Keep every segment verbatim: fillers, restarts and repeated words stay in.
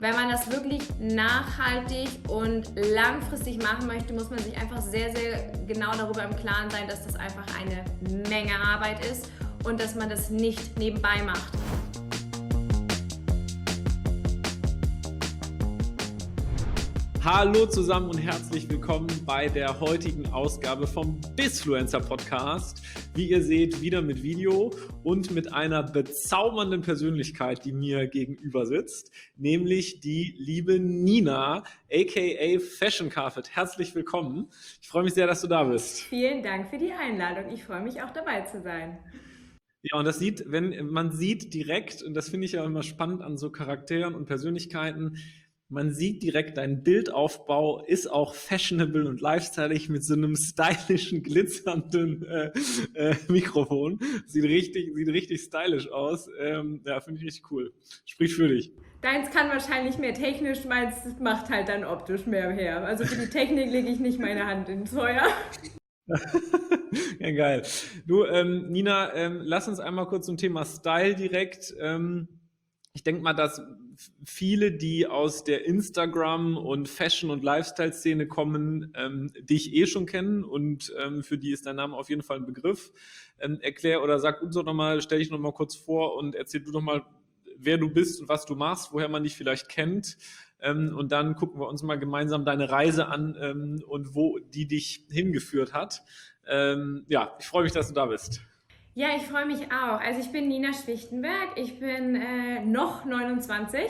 Wenn man das wirklich nachhaltig und langfristig machen möchte, muss man sich einfach sehr, sehr genau darüber im Klaren sein, dass das einfach eine Menge Arbeit ist und dass man das nicht nebenbei macht. Hallo zusammen und herzlich willkommen bei der heutigen Ausgabe vom Bizfluencer Podcast. Wie ihr seht, wieder mit Video und mit einer bezaubernden Persönlichkeit, die mir gegenüber sitzt, nämlich die liebe Nina, aka Fashion Carpet. Herzlich willkommen. Ich freue mich sehr, dass du da bist. Vielen Dank für die Einladung. Ich freue mich auch dabei zu sein. Ja, und das sieht, wenn man sieht direkt, und das finde ich ja immer spannend an so Charakteren und Persönlichkeiten, man sieht direkt, dein Bildaufbau ist auch fashionable und lifestyleig mit so einem stylischen, glitzernden äh, äh, Mikrofon. Sieht richtig, sieht richtig stylisch aus. Ähm, ja, finde ich richtig cool. Spricht für dich. Deins kann wahrscheinlich mehr technisch, meins macht halt dann optisch mehr her. Also für die Technik lege ich nicht meine Hand ins Feuer. Ja, geil. Du, ähm, Nina, ähm, lass uns einmal kurz zum Thema Style direkt. Ähm, ich denke mal, dass viele, die aus der Instagram- und Fashion- und Lifestyle-Szene kommen, ähm, dich eh schon kennen und ähm, für die ist dein Name auf jeden Fall ein Begriff. Ähm, erklär oder sag uns doch nochmal, stell dich nochmal kurz vor und erzähl du doch mal, wer du bist und was du machst, woher man dich vielleicht kennt. Ähm, und dann gucken wir uns mal gemeinsam deine Reise an ähm, und wo die dich hingeführt hat. Ähm, ja, ich freue mich, dass du da bist. Ja, ich freue mich auch. Also ich bin Nina Schwichtenberg, ich bin äh, noch neunundzwanzig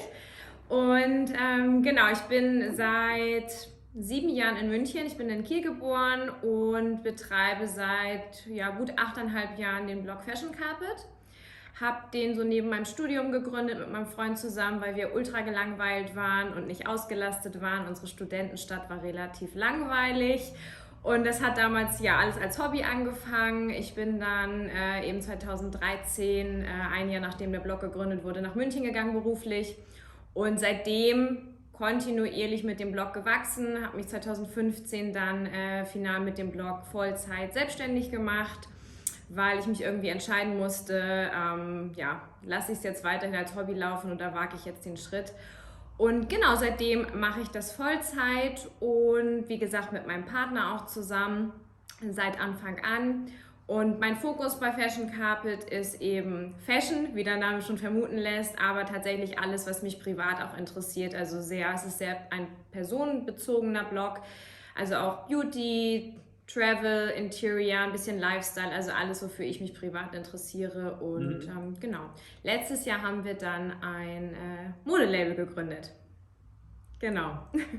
und ähm, genau, ich bin seit sieben Jahren in München. Ich bin in Kiel geboren und betreibe seit ja, gut achteinhalb Jahren den Blog Fashion Carpet. Hab den so neben meinem Studium gegründet mit meinem Freund zusammen, weil wir ultra gelangweilt waren und nicht ausgelastet waren. Unsere Studentenstadt war relativ langweilig. Und das hat damals ja alles als Hobby angefangen. Ich bin dann äh, eben zweitausenddreizehn, äh, ein Jahr nachdem der Blog gegründet wurde, nach München gegangen beruflich. Und seitdem kontinuierlich mit dem Blog gewachsen, habe mich zweitausendfünfzehn dann äh, final mit dem Blog Vollzeit selbstständig gemacht, weil ich mich irgendwie entscheiden musste, ähm, ja, lasse ich es jetzt weiterhin als Hobby laufen oder wage ich jetzt den Schritt. Und genau, seitdem mache ich das Vollzeit und wie gesagt mit meinem Partner auch zusammen seit Anfang an. Und mein Fokus bei Fashion Carpet ist eben Fashion, wie der Name schon vermuten lässt, aber tatsächlich alles, was mich privat auch interessiert. Also sehr, es ist sehr ein personenbezogener Blog, also auch Beauty, Travel, Interior, ein bisschen Lifestyle, also alles, wofür ich mich privat interessiere. Und Mhm. ähm, genau, letztes Jahr haben wir dann ein äh, Modelabel gegründet. Genau.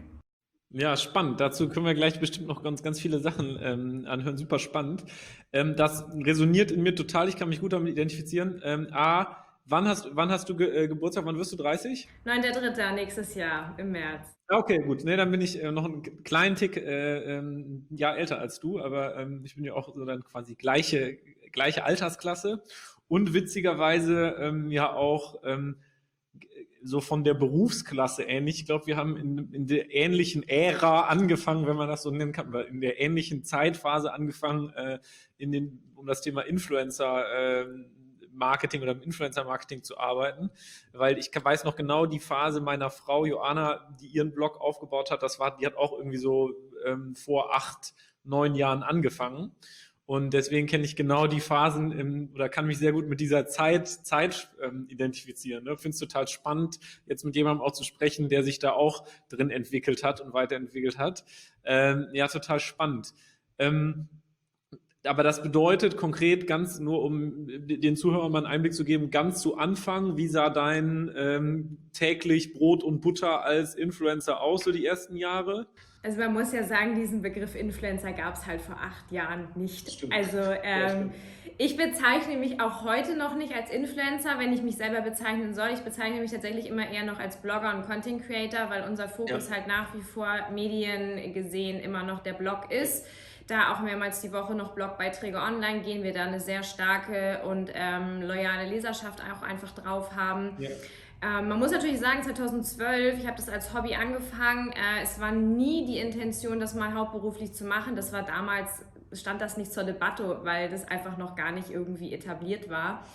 Ja, spannend. Dazu können wir gleich bestimmt noch ganz, ganz viele Sachen ähm, anhören. Super spannend. Ähm, das resoniert in mir total. Ich kann mich gut damit identifizieren. Ähm, A, wann hast, wann hast du ge äh, Geburtstag? Wann wirst du dreißig? neunter dritter nächstes Jahr im März. Ah, okay, gut. Nee, dann bin ich äh, noch einen kleinen Tick äh, ähm, ein Jahr älter als du, aber ähm, ich bin ja auch so dann quasi gleiche, gleiche Altersklasse und witzigerweise ähm, ja auch ähm, so von der Berufsklasse ähnlich. Ich glaube, wir haben in, in der ähnlichen Ära angefangen, wenn man das so nennen kann, oder in der ähnlichen Zeitphase angefangen, äh, in den, um das Thema Influencer äh, Marketing oder im Influencer-Marketing zu arbeiten, weil ich weiß noch genau die Phase meiner Frau Joanna, die ihren Blog aufgebaut hat, das war, die hat auch irgendwie so ähm, vor acht, neun Jahren angefangen. Und deswegen kenne ich genau die Phasen im, oder kann mich sehr gut mit dieser Zeit, Zeit ähm, identifizieren. Ne? Finde es total spannend, jetzt mit jemandem auch zu sprechen, der sich da auch drin entwickelt hat und weiterentwickelt hat. Ähm, ja, total spannend. Ähm, aber das bedeutet konkret ganz, nur um den Zuhörern mal einen Einblick zu geben, ganz zu Anfang, wie sah dein ähm, täglich Brot und Butter als Influencer aus, so die ersten Jahre? Also man muss ja sagen, diesen Begriff Influencer gab es halt vor acht Jahren nicht. Stimmt. Also ähm, ich bezeichne mich auch heute noch nicht als Influencer, wenn ich mich selber bezeichnen soll. Ich bezeichne mich tatsächlich immer eher noch als Blogger und Content Creator, weil unser Fokus Ja. halt nach wie vor Medien gesehen immer noch der Blog ist. Da auch mehrmals die Woche noch Blogbeiträge online gehen, wir da eine sehr starke und ähm, loyale Leserschaft auch einfach drauf haben. Ja. Ähm, man muss natürlich sagen, zweitausendzwölf, ich habe das als Hobby angefangen. Äh, es war nie die Intention, das mal hauptberuflich zu machen. Das war damals, stand das nicht zur Debatte, weil das einfach noch gar nicht irgendwie etabliert war.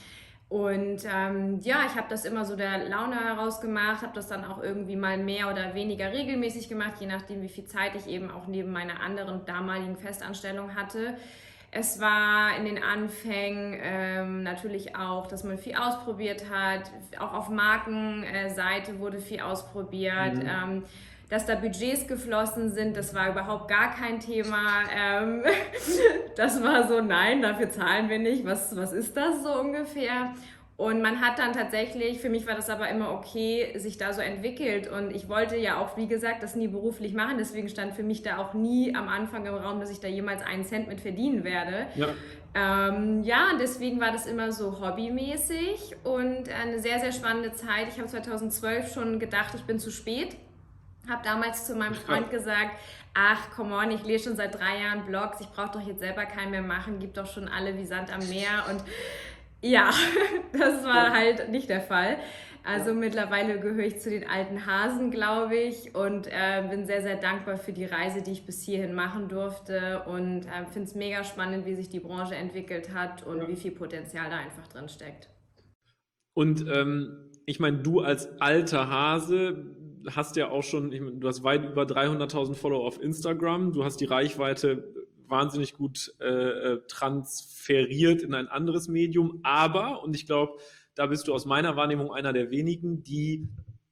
Und ähm, ja, ich habe das immer so der Laune heraus gemacht, habe das dann auch irgendwie mal mehr oder weniger regelmäßig gemacht, je nachdem, wie viel Zeit ich eben auch neben meiner anderen damaligen Festanstellung hatte. Es war in den Anfängen ähm, natürlich auch, dass man viel ausprobiert hat. Auch auf Markenseite wurde viel ausprobiert. Mhm. Ähm, dass da Budgets geflossen sind, das war überhaupt gar kein Thema. Ähm, das war so, nein, dafür zahlen wir nicht. Was, was ist das so ungefähr? Und man hat dann tatsächlich, für mich war das aber immer okay, sich da so entwickelt. Und ich wollte ja auch, wie gesagt, das nie beruflich machen. Deswegen stand für mich da auch nie am Anfang im Raum, dass ich da jemals einen Cent mit verdienen werde. Ja. Ähm, ja, und deswegen war das immer so hobbymäßig und eine sehr, sehr spannende Zeit. Ich habe zweitausendzwölf schon gedacht, ich bin zu spät. Habe damals zu meinem Freund gesagt, ach, come on, ich lese schon seit drei Jahren Blogs, ich brauche doch jetzt selber keinen mehr machen, gibt doch schon alle wie Sand am Meer. Und ja, das war halt nicht der Fall. Also mittlerweile gehöre ich zu den alten Hasen, glaube ich, und äh, bin sehr, sehr dankbar für die Reise, die ich bis hierhin machen durfte und äh, finde es mega spannend, wie sich die Branche entwickelt hat und Ja. wie viel Potenzial da einfach drin steckt. Und ähm, ich meine, du als alter Hase hast ja auch schon, ich mein, du hast weit über dreihunderttausend Follower auf Instagram, du hast die Reichweite wahnsinnig gut äh, transferiert in ein anderes Medium, aber, und ich glaube, da bist du aus meiner Wahrnehmung einer der wenigen, die,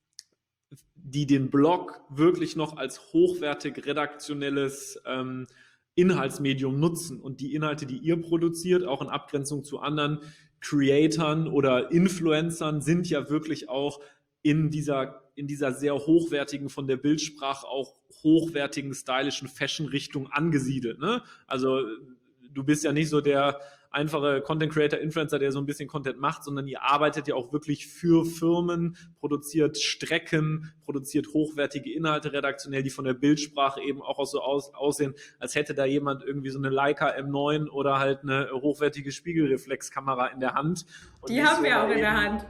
die den Blog wirklich noch als hochwertig redaktionelles ähm, Inhaltsmedium nutzen und die Inhalte, die ihr produziert, auch in Abgrenzung zu anderen Creatern oder Influencern, sind ja wirklich auch in dieser, in dieser sehr hochwertigen, von der Bildsprache auch hochwertigen, stylischen Fashion-Richtung angesiedelt. Ne? Also du bist ja nicht so der einfache Content Creator, Influencer, der so ein bisschen Content macht, sondern ihr arbeitet ja auch wirklich für Firmen, produziert Strecken, produziert hochwertige Inhalte redaktionell, die von der Bildsprache eben auch so aus, aussehen, als hätte da jemand irgendwie so eine Leica M neun oder halt eine hochwertige Spiegelreflexkamera in der Hand. Und Die haben so wir auch in der eben Hand.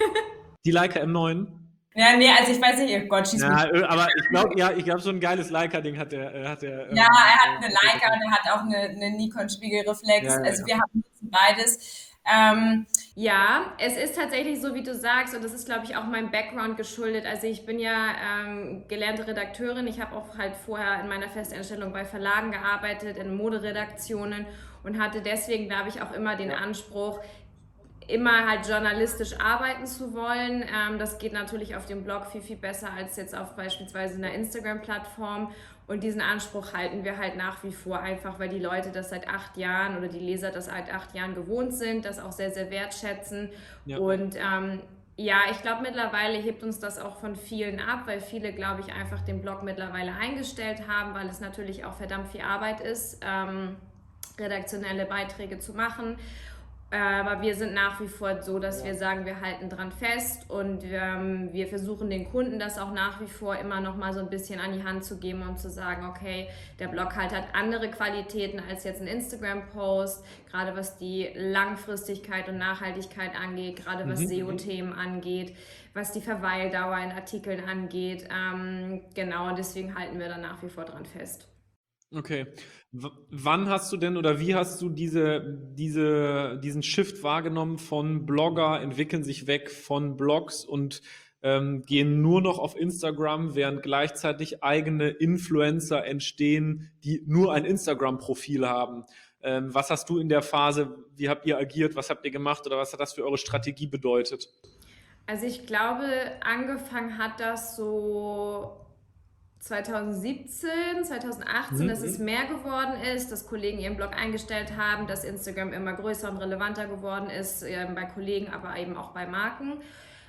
Die Leica M neun? Ja, nee, also ich weiß nicht, oh Gott, schieß Ja, mich. aber ich glaube, ja, ich glaube, so ein geiles Leica-Ding hat der, äh, hat der. Ja, ähm, er hat eine äh, Leica und er hat auch eine, eine Nikon-Spiegelreflex. Ja, ja, Also ja. wir haben jetzt beides. Ähm, Ja, es ist tatsächlich so, wie du sagst, und das ist, glaube ich, auch meinem Background geschuldet. Also ich bin ja ähm, gelernte Redakteurin. Ich habe auch halt vorher in meiner Festanstellung bei Verlagen gearbeitet, in Moderedaktionen und hatte deswegen, glaube ich, auch immer den Anspruch, immer halt journalistisch arbeiten zu wollen. Ähm, das geht natürlich auf dem Blog viel, viel besser als jetzt auf beispielsweise einer Instagram-Plattform. Und diesen Anspruch halten wir halt nach wie vor einfach, weil die Leute das seit acht Jahren oder die Leser das seit acht Jahren gewohnt sind, das auch sehr, sehr wertschätzen. Ja. Und ähm, ja, ich glaube, mittlerweile hebt uns das auch von vielen ab, weil viele, glaube ich, einfach den Blog mittlerweile eingestellt haben, weil es natürlich auch verdammt viel Arbeit ist, ähm, redaktionelle Beiträge zu machen. Aber wir sind nach wie vor so, dass ja. wir sagen, wir halten dran fest und ähm, wir versuchen den Kunden das auch nach wie vor immer noch mal so ein bisschen an die Hand zu geben und zu sagen, okay, der Blog halt hat andere Qualitäten als jetzt ein Instagram-Post, gerade was die Langfristigkeit und Nachhaltigkeit angeht, gerade was mhm. S E O-Themen angeht, was die Verweildauer in Artikeln angeht. Ähm, genau, und deswegen halten wir da nach wie vor dran fest. Okay. W- wann hast du denn oder wie hast du diese, diese, diesen Shift wahrgenommen von Blogger entwickeln sich weg von Blogs und ähm, gehen nur noch auf Instagram, während gleichzeitig eigene Influencer entstehen, die nur ein Instagram-Profil haben? Ähm, was hast du in der Phase, wie habt ihr agiert, was habt ihr gemacht oder was hat das für eure Strategie bedeutet? Also ich glaube, angefangen hat das so zweitausendsiebzehn, zweitausendachtzehn, mhm. dass es mehr geworden ist, dass Kollegen ihren Blog eingestellt haben, dass Instagram immer größer und relevanter geworden ist, äh, bei Kollegen, aber eben auch bei Marken.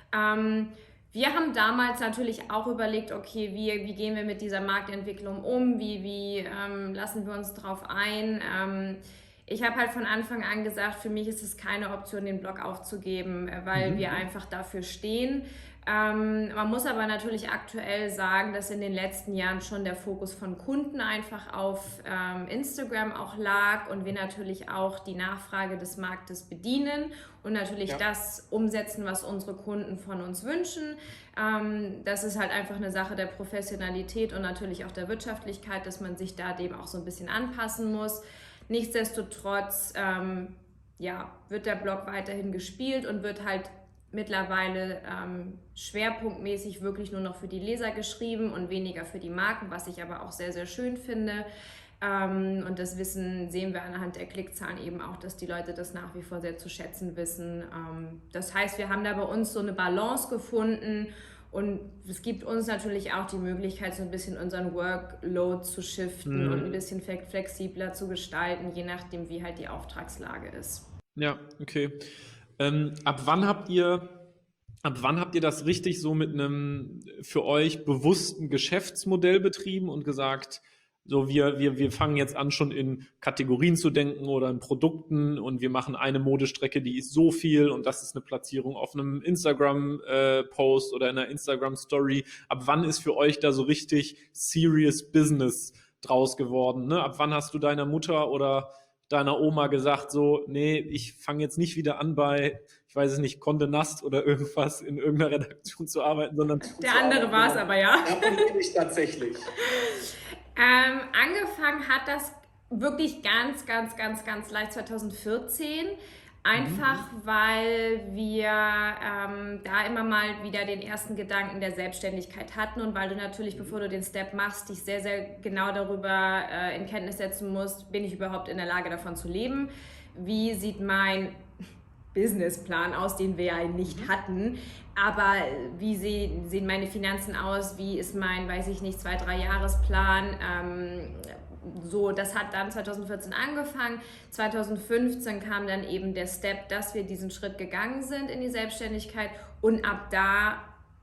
Ähm, wir haben damals natürlich auch überlegt, okay, wie, wie gehen wir mit dieser Marktentwicklung um, wie, wie ähm, lassen wir uns drauf ein. Ähm, ich habe halt von Anfang an gesagt, für mich ist es keine Option, den Blog aufzugeben, weil mhm. wir einfach dafür stehen. Ähm, man muss aber natürlich aktuell sagen, dass in den letzten Jahren schon der Fokus von Kunden einfach auf ähm, Instagram auch lag und wir natürlich auch die Nachfrage des Marktes bedienen und natürlich ja. das umsetzen, was unsere Kunden von uns wünschen. Ähm, das ist halt einfach eine Sache der Professionalität und natürlich auch der Wirtschaftlichkeit, dass man sich da dem auch so ein bisschen anpassen muss. Nichtsdestotrotz ähm, ja, wird der Blog weiterhin gespielt und wird halt mittlerweile ähm, schwerpunktmäßig wirklich nur noch für die Leser geschrieben und weniger für die Marken, was ich aber auch sehr, sehr schön finde. Ähm, und das Wissen sehen wir anhand der Klickzahlen eben auch, dass die Leute das nach wie vor sehr zu schätzen wissen. Ähm, das heißt, wir haben da bei uns so eine Balance gefunden und es gibt uns natürlich auch die Möglichkeit, so ein bisschen unseren Workload zu shiften Mhm. und ein bisschen flexibler zu gestalten, je nachdem, wie halt die Auftragslage ist. Ja, okay. Ähm, ab wann habt ihr, ab wann habt ihr das richtig so mit einem für euch bewussten Geschäftsmodell betrieben und gesagt, so wir, wir, wir fangen jetzt an, schon in Kategorien zu denken oder in Produkten und wir machen eine Modestrecke, die ist so viel und das ist eine Platzierung auf einem Instagram-Post oder in einer Instagram-Story. Ab wann ist für euch da so richtig serious Business draus geworden? Ne? Ab wann hast du deiner Mutter oder deiner Oma gesagt, so, nee, ich fange jetzt nicht wieder an bei, ich weiß es nicht, Condé Nast oder irgendwas in irgendeiner Redaktion zu arbeiten, sondern Der andere war es aber, ja. Davon bin ich tatsächlich. Ähm, angefangen hat das wirklich ganz, ganz, ganz, ganz leicht zwanzig vierzehn. Einfach mhm. weil wir ähm, da immer mal wieder den ersten Gedanken der Selbstständigkeit hatten und weil du natürlich, bevor du den Step machst, dich sehr, sehr genau darüber äh, in Kenntnis setzen musst, bin ich überhaupt in der Lage davon zu leben? Wie sieht mein Businessplan aus, den wir ja nicht hatten, aber wie sehen, sehen meine Finanzen aus, wie ist mein, weiß ich nicht, zwei, drei Jahresplan, ähm, so, das hat dann zwanzig vierzehn angefangen, zwanzig fünfzehn kam dann eben der Step, dass wir diesen Schritt gegangen sind in die Selbstständigkeit und ab da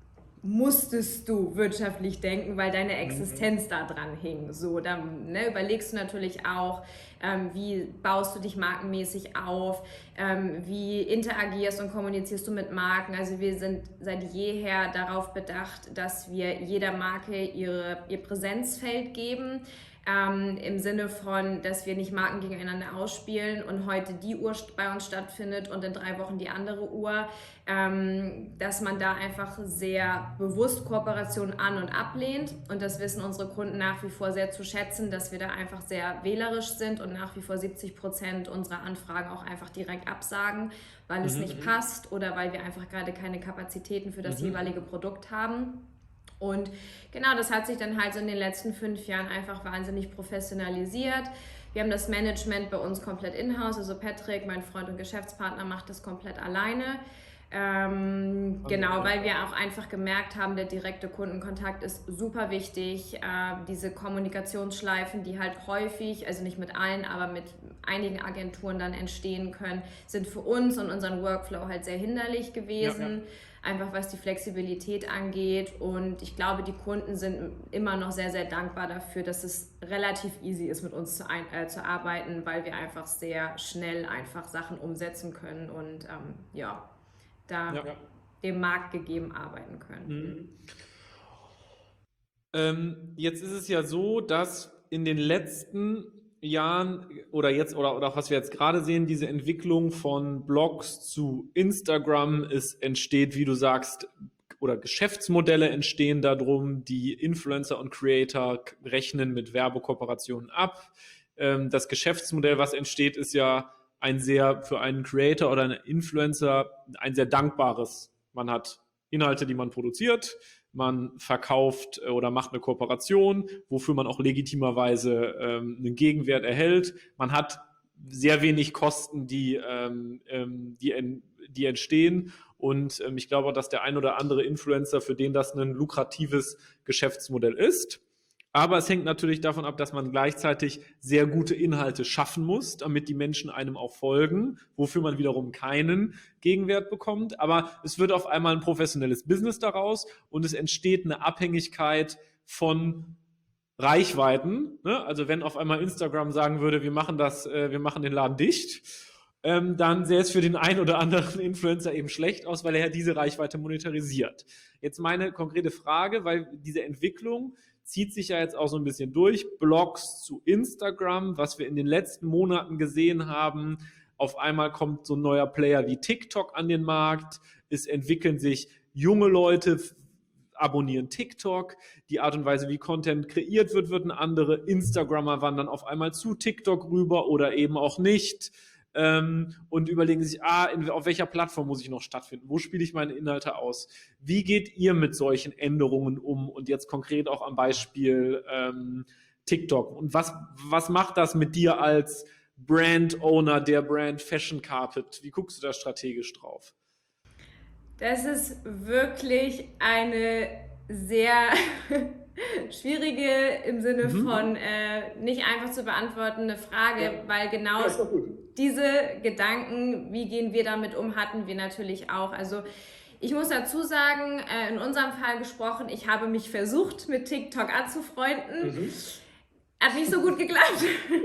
musstest du wirtschaftlich denken, weil deine Existenz da dran hing. So, dann ne, überlegst du natürlich auch, ähm, wie baust du dich markenmäßig auf, ähm, wie interagierst und kommunizierst du mit Marken. Also wir sind seit jeher darauf bedacht, dass wir jeder Marke ihre, ihr Präsenzfeld geben. Ähm, im Sinne von, dass wir nicht Marken gegeneinander ausspielen und heute die Uhr bei uns stattfindet und in drei Wochen die andere Uhr, ähm, dass man da einfach sehr bewusst Kooperationen an- und ablehnt und das wissen unsere Kunden nach wie vor sehr zu schätzen, dass wir da einfach sehr wählerisch sind und nach wie vor siebzig Prozent unserer Anfragen auch einfach direkt absagen, weil mhm. es nicht passt oder weil wir einfach gerade keine Kapazitäten für das mhm. jeweilige Produkt haben. Und genau, das hat sich dann halt so in den letzten fünf Jahren einfach wahnsinnig professionalisiert. Wir haben das Management bei uns komplett in-house, also Patrick, mein Freund und Geschäftspartner, macht das komplett alleine. Ähm, okay. Genau, weil wir auch einfach gemerkt haben, der direkte Kundenkontakt ist super wichtig. Äh, diese Kommunikationsschleifen, die halt häufig, also nicht mit allen, aber mit einigen Agenturen dann entstehen können, sind für uns und unseren Workflow halt sehr hinderlich gewesen. Ja, ja. Einfach was die Flexibilität angeht und ich glaube, die Kunden sind immer noch sehr, sehr dankbar dafür, dass es relativ easy ist, mit uns zu, ein, äh, zu arbeiten, weil wir einfach sehr schnell einfach Sachen umsetzen können und ähm, ja, da ja. dem Markt gegeben arbeiten können. Mhm. Ähm, jetzt ist es ja so, dass in den letzten Jahren oder jetzt oder, oder was wir jetzt gerade sehen, diese Entwicklung von Blogs zu Instagram, es entsteht, wie du sagst, oder Geschäftsmodelle entstehen darum, die Influencer und Creator rechnen mit Werbekooperationen ab. Das Geschäftsmodell, was entsteht, ist ja ein sehr für einen Creator oder einen Influencer ein sehr dankbares. Man hat Inhalte, die man produziert, man verkauft oder macht eine Kooperation, wofür man auch legitimerweise ähm, einen Gegenwert erhält. Man hat sehr wenig Kosten, die, ähm, die, en, die entstehen. Und ähm, ich glaube, dass der ein oder andere Influencer, für den das ein lukratives Geschäftsmodell ist. Aber es hängt natürlich davon ab, dass man gleichzeitig sehr gute Inhalte schaffen muss, damit die Menschen einem auch folgen, wofür man wiederum keinen Gegenwert bekommt. Aber es wird auf einmal ein professionelles Business daraus und es entsteht eine Abhängigkeit von Reichweiten. Ne? Also wenn auf einmal Instagram sagen würde, wir machen das, äh, wir machen den Laden dicht, ähm, dann sähe es für den einen oder anderen Influencer eben schlecht aus, weil er ja diese Reichweite monetarisiert. Jetzt meine konkrete Frage, weil diese Entwicklung zieht sich ja jetzt auch so ein bisschen durch, Blogs zu Instagram, was wir in den letzten Monaten gesehen haben. Auf einmal kommt so ein neuer Player wie TikTok an den Markt. Es entwickeln sich junge Leute, abonnieren TikTok. Die Art und Weise, wie Content kreiert wird, wird eine andere. Instagrammer wandern auf einmal zu TikTok rüber oder eben auch nicht. ähm, und überlegen sich, ah, in, auf welcher Plattform muss ich noch stattfinden? Wo spiele ich meine Inhalte aus? Wie geht ihr mit solchen Änderungen um? Und jetzt konkret auch am Beispiel ähm, TikTok. Und was, was macht das mit dir als Brand-Owner der Brand Fashion Carpet? Wie guckst du da strategisch drauf? Das ist wirklich eine sehr schwierige im Sinne Mhm. von äh, nicht einfach zu beantwortende Frage, Ja. weil genau Ja, ist doch gut. diese Gedanken, wie gehen wir damit um, hatten wir natürlich auch. Also ich muss dazu sagen, äh, in unserem Fall gesprochen, ich habe mich versucht, mit TikTok anzufreunden. Mhm. Hat nicht so gut geklappt.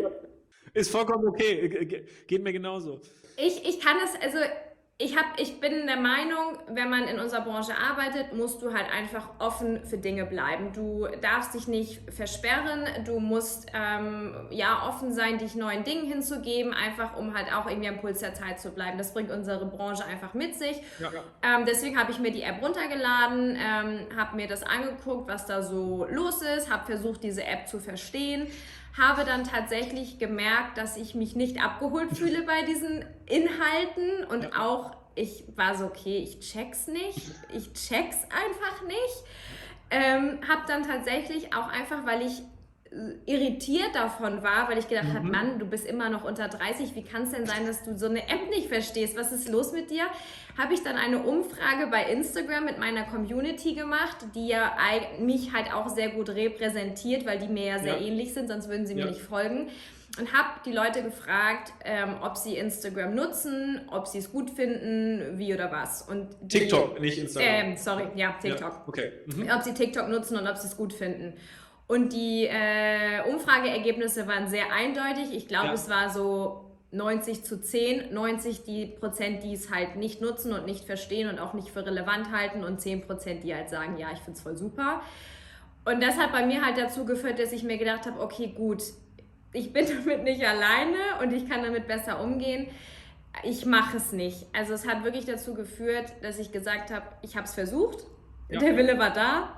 Ist vollkommen okay. Ge- Geht mir genauso. Ich, ich kann es, also ich, hab, ich bin der Meinung, wenn man in unserer Branche arbeitet, musst du halt einfach offen für Dinge bleiben. Du darfst dich nicht versperren, du musst ähm, ja offen sein, dich neuen Dingen hinzugeben, einfach um halt auch irgendwie am Puls der Zeit zu bleiben. Das bringt unsere Branche einfach mit sich. Ja, ja. Ähm, deswegen habe ich mir die App runtergeladen, ähm, habe mir das angeguckt, was da so los ist, habe versucht, diese App zu verstehen. Habe dann tatsächlich gemerkt, dass ich mich nicht abgeholt fühle bei diesen Inhalten und Ja. auch, ich war so, okay, ich check's nicht, ich check's einfach nicht. Ähm, habe dann tatsächlich auch einfach, weil ich irritiert davon war, weil ich gedacht Mhm. habe, Mann, du bist immer noch unter dreißig, wie kann es denn sein, dass du so eine App nicht verstehst? Was ist los mit dir? Habe ich dann eine Umfrage bei Instagram mit meiner Community gemacht, die ja eig- mich halt auch sehr gut repräsentiert, weil die mir ja sehr Ja. ähnlich sind, sonst würden sie mir Ja. nicht folgen. Und habe die Leute gefragt, ähm, ob sie Instagram nutzen, ob sie es gut finden, wie oder was. Und die, TikTok, nicht Instagram. Ähm, sorry, ja, TikTok. Ja, okay. Mhm. Ob sie TikTok nutzen und ob sie es gut finden. Und die äh, Umfrageergebnisse waren sehr eindeutig. Ich glaube, Ja. es war so neunzig zu zehn. neunzig die Prozent, die es halt nicht nutzen und nicht verstehen und auch nicht für relevant halten und zehn Prozent, die halt sagen, ja, ich finde es voll super. Und das hat bei mir halt dazu geführt, dass ich mir gedacht habe, okay, gut, ich bin damit nicht alleine und ich kann damit besser umgehen. Ich mache es nicht. Also es hat wirklich dazu geführt, dass ich gesagt habe, ich habe es versucht, Ja. der Wille war da,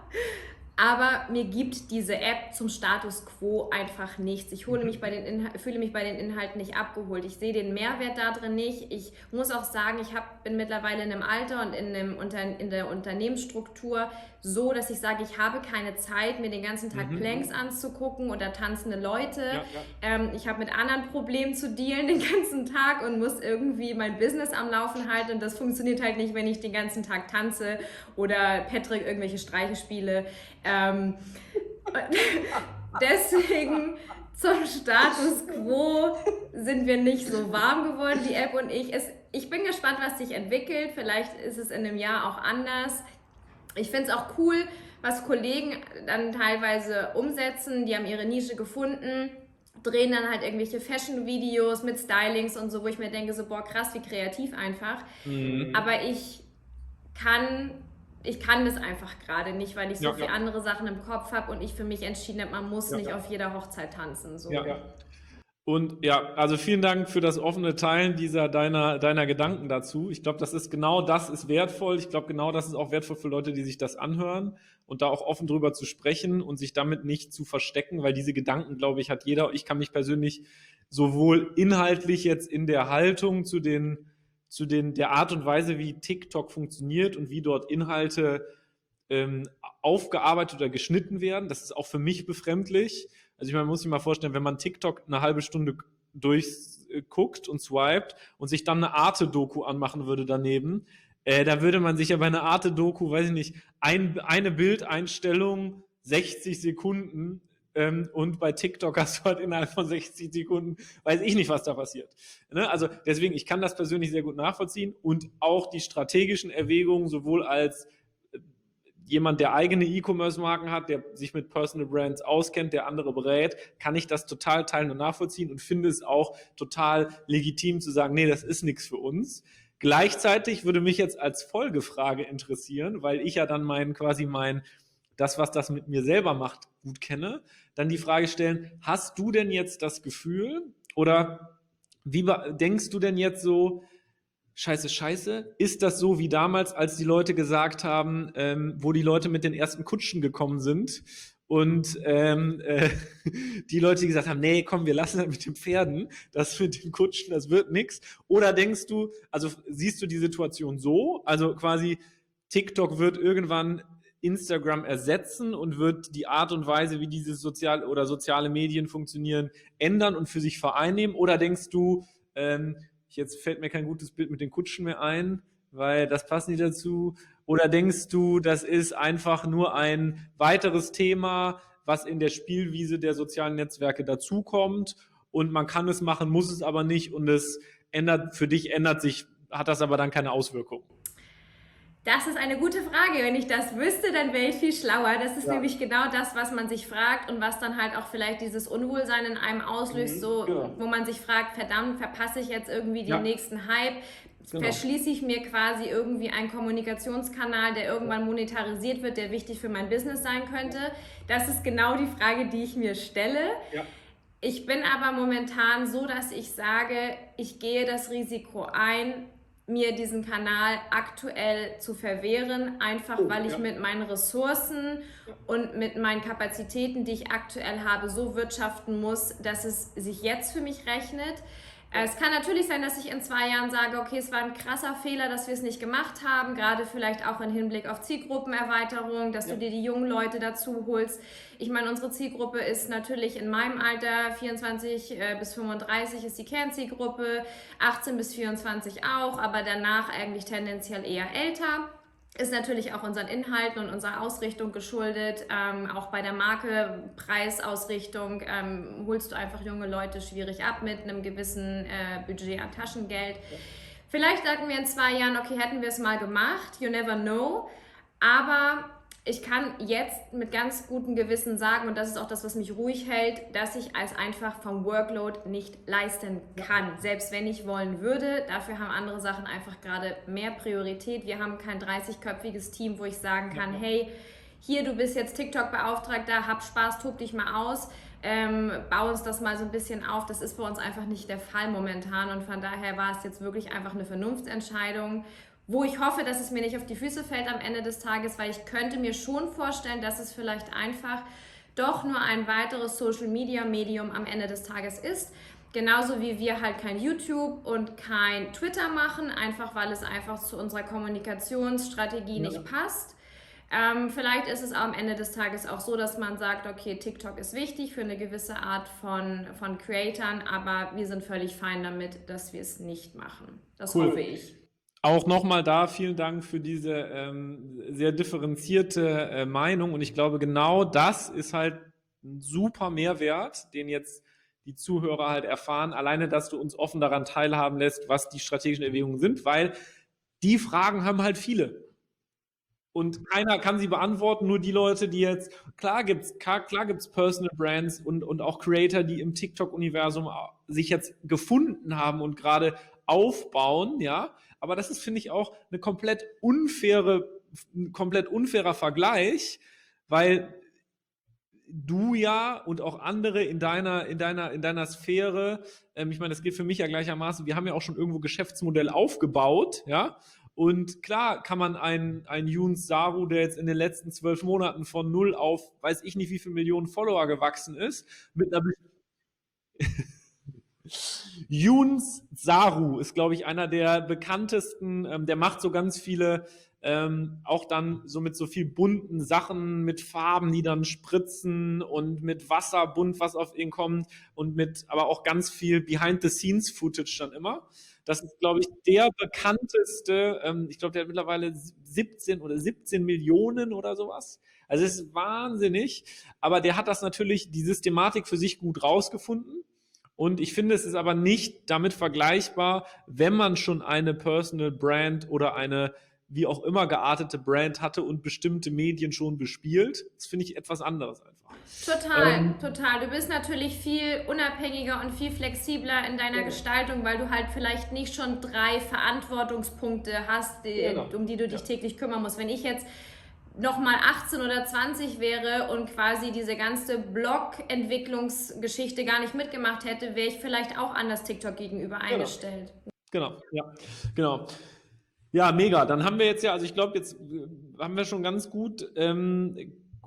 aber mir gibt diese App zum Status quo einfach nichts. Ich hole mich bei den Inha- fühle mich bei den Inhalten nicht abgeholt. Ich sehe den Mehrwert da drin nicht. Ich muss auch sagen, ich hab, bin mittlerweile in einem Alter und in, einem Unter- in der Unternehmensstruktur so, dass ich sage, ich habe keine Zeit, mir den ganzen Tag Mhm. Planks anzugucken oder tanzende Leute. Ja, ja. Ähm, ich habe mit anderen Problemen zu dealen den ganzen Tag und muss irgendwie mein Business am Laufen halten. Und das funktioniert halt nicht, wenn ich den ganzen Tag tanze oder Patrick irgendwelche Streiche spiele. Ähm, deswegen zum Status quo sind wir nicht so warm geworden, die App und ich. Es, ich bin gespannt, was sich entwickelt. Vielleicht ist es in einem Jahr auch anders. Ich finde es auch cool, was Kollegen dann teilweise umsetzen. Die haben ihre Nische gefunden, drehen dann halt irgendwelche Fashion-Videos mit Stylings und so, wo ich mir denke, so boah, krass, wie kreativ einfach. Mhm. Aber ich kann, ich kann das einfach gerade nicht, weil ich so Ja, viele ja. andere Sachen im Kopf habe und ich für mich entschieden habe, man muss Ja, nicht ja. auf jeder Hochzeit tanzen. So. Ja, ja. Und ja, also vielen Dank für das offene Teilen dieser deiner, deiner Gedanken dazu. Ich glaube, das ist genau das ist wertvoll. Ich glaube, genau das ist auch wertvoll für Leute, die sich das anhören und da auch offen drüber zu sprechen und sich damit nicht zu verstecken, weil diese Gedanken, glaube ich, hat jeder. Ich kann mich persönlich sowohl inhaltlich jetzt in der Haltung zu den, zu den, der Art und Weise, wie TikTok funktioniert und wie dort Inhalte ähm, aufgearbeitet oder geschnitten werden. Das ist auch für mich befremdlich. Also ich meine, man muss sich mal vorstellen, wenn man TikTok eine halbe Stunde durchguckt und swiped und sich dann eine Arte-Doku anmachen würde daneben, äh, da würde man sich ja bei einer Arte-Doku, weiß ich nicht, ein, eine Bildeinstellung, sechzig Sekunden ähm, und bei TikTok hast du halt innerhalb von sechzig Sekunden, weiß ich nicht, was da passiert. Ne? Also deswegen, ich kann das persönlich sehr gut nachvollziehen und auch die strategischen Erwägungen sowohl als jemand, der eigene E-Commerce-Marken hat, der sich mit Personal Brands auskennt, der andere berät, kann ich das total teilen und nachvollziehen und finde es auch total legitim zu sagen, nee, das ist nichts für uns. Gleichzeitig würde mich jetzt als Folgefrage interessieren, weil ich ja dann mein, quasi mein, das, was das mit mir selber macht, gut kenne, dann die Frage stellen, hast du denn jetzt das Gefühl oder wie denkst du denn jetzt so, Scheiße, scheiße. Ist das so wie damals, als die Leute gesagt haben, ähm, wo die Leute mit den ersten Kutschen gekommen sind Und ähm, äh, die Leute, die gesagt haben, nee, komm, wir lassen das mit den Pferden, das mit den Kutschen, das wird nix. Oder denkst du, also siehst du die Situation so, also quasi TikTok wird irgendwann Instagram ersetzen und wird die Art und Weise, wie diese sozial oder soziale Medien funktionieren, ändern und für sich vereinnehmen? Oder denkst du, ähm, jetzt fällt mir kein gutes Bild mit den Kutschen mehr ein, weil das passt nicht dazu? Oder denkst du, das ist einfach nur ein weiteres Thema, was in der Spielwiese der sozialen Netzwerke dazukommt und man kann es machen, muss es aber nicht und es ändert, für dich ändert sich, hat das aber dann keine Auswirkung? Das ist eine gute Frage. Wenn ich das wüsste, dann wäre ich viel schlauer. Das ist ja. nämlich genau das, was man sich fragt und was dann halt auch vielleicht dieses Unwohlsein in einem auslöst, mhm, so, genau. wo man sich fragt, verdammt, verpasse ich jetzt irgendwie den ja. nächsten Hype? Genau. Verschließe ich mir quasi irgendwie einen Kommunikationskanal, der irgendwann monetarisiert wird, der wichtig für mein Business sein könnte? Das ist genau die Frage, die ich mir stelle. Ja. Ich bin aber momentan so, dass ich sage, ich gehe das Risiko ein, mir diesen Kanal aktuell zu verwehren, einfach oh, weil ich ja. mit meinen Ressourcen und mit meinen Kapazitäten, die ich aktuell habe, so wirtschaften muss, dass es sich jetzt für mich rechnet. Es kann natürlich sein, dass ich in zwei Jahren sage, okay, es war ein krasser Fehler, dass wir es nicht gemacht haben, gerade vielleicht auch im Hinblick auf Zielgruppenerweiterung, dass ja. du dir die jungen Leute dazu holst. Ich meine, unsere Zielgruppe ist natürlich in meinem Alter, vierundzwanzig bis fünfunddreißig ist die Kernzielgruppe, achtzehn bis vierundzwanzig auch, aber danach eigentlich tendenziell eher älter. Ist natürlich auch unseren Inhalten und unserer Ausrichtung geschuldet. Ähm, auch bei der Marke, Preisausrichtung, ähm, holst du einfach junge Leute schwierig ab mit einem gewissen äh, Budget an Taschengeld. Ja. Vielleicht sagen wir in zwei Jahren, okay, hätten wir es mal gemacht, you never know. Aber ich kann jetzt mit ganz gutem Gewissen sagen, und das ist auch das, was mich ruhig hält, dass ich es einfach vom Workload nicht leisten kann. Selbst wenn ich wollen würde, dafür haben andere Sachen einfach gerade mehr Priorität. Wir haben kein dreißigköpfiges Team, wo ich sagen kann, hey, hier, du bist jetzt TikTok-Beauftragter, hab Spaß, tob dich mal aus, ähm, bau uns das mal so ein bisschen auf. Das ist bei uns einfach nicht der Fall momentan und von daher war es jetzt wirklich einfach eine Vernunftsentscheidung, wo ich hoffe, dass es mir nicht auf die Füße fällt am Ende des Tages, weil ich könnte mir schon vorstellen, dass es vielleicht einfach doch nur ein weiteres Social-Media-Medium am Ende des Tages ist. Genauso wie wir halt kein YouTube und kein Twitter machen, einfach weil es einfach zu unserer Kommunikationsstrategie ja. nicht passt. Ähm, vielleicht ist es am Ende des Tages auch so, dass man sagt, okay, TikTok ist wichtig für eine gewisse Art von, von Creatoren, aber wir sind völlig fein damit, dass wir es nicht machen. Das cool. hoffe ich. Auch nochmal da vielen Dank für diese ähm, sehr differenzierte äh, Meinung und ich glaube, genau das ist halt ein super Mehrwert, den jetzt die Zuhörer halt erfahren, alleine, dass du uns offen daran teilhaben lässt, was die strategischen Erwägungen sind, weil die Fragen haben halt viele. Und keiner kann sie beantworten, nur die Leute, die jetzt, klar gibt's, klar, klar gibt's Personal Brands und, und auch Creator, die im TikTok-Universum sich jetzt gefunden haben und gerade aufbauen, ja. Aber das ist, finde ich, auch eine komplett unfaire, ein komplett unfairer Vergleich, weil du ja und auch andere in deiner, in deiner, in deiner Sphäre, ähm, ich meine, das geht für mich ja gleichermaßen, wir haben ja auch schon irgendwo Geschäftsmodell aufgebaut, ja. Und klar kann man einen, einen Younes Saru, der jetzt in den letzten zwölf Monaten von null auf, weiß ich nicht, wie viele Millionen Follower gewachsen ist, mit einer Younes Saru ist, glaube ich, einer der bekanntesten, ähm, der macht so ganz viele, ähm, auch dann so mit so viel bunten Sachen, mit Farben, die dann spritzen und mit Wasser, bunt, was auf ihn kommt und mit aber auch ganz viel Behind-the-Scenes-Footage dann immer. Das ist, glaube ich, der bekannteste, ähm, ich glaube, der hat mittlerweile siebzehn oder siebzehn Millionen oder sowas. Also es ist wahnsinnig, aber der hat das natürlich, die Systematik für sich gut rausgefunden. Und ich finde, es ist aber nicht damit vergleichbar, wenn man schon eine Personal Brand oder eine wie auch immer geartete Brand hatte und bestimmte Medien schon bespielt. Das finde ich etwas anderes einfach. Total, ähm, total. Du bist natürlich viel unabhängiger und viel flexibler in deiner ja. Gestaltung, weil du halt vielleicht nicht schon drei Verantwortungspunkte hast, die, genau. um die du dich ja. täglich kümmern musst. Wenn ich jetzt nochmal achtzehn oder zwanzig wäre und quasi diese ganze Blog-Entwicklungsgeschichte gar nicht mitgemacht hätte, wäre ich vielleicht auch anders TikTok gegenüber genau. eingestellt. Genau, ja, genau. Ja, mega. Dann haben wir jetzt ja, also ich glaube, jetzt haben wir schon ganz gut ähm,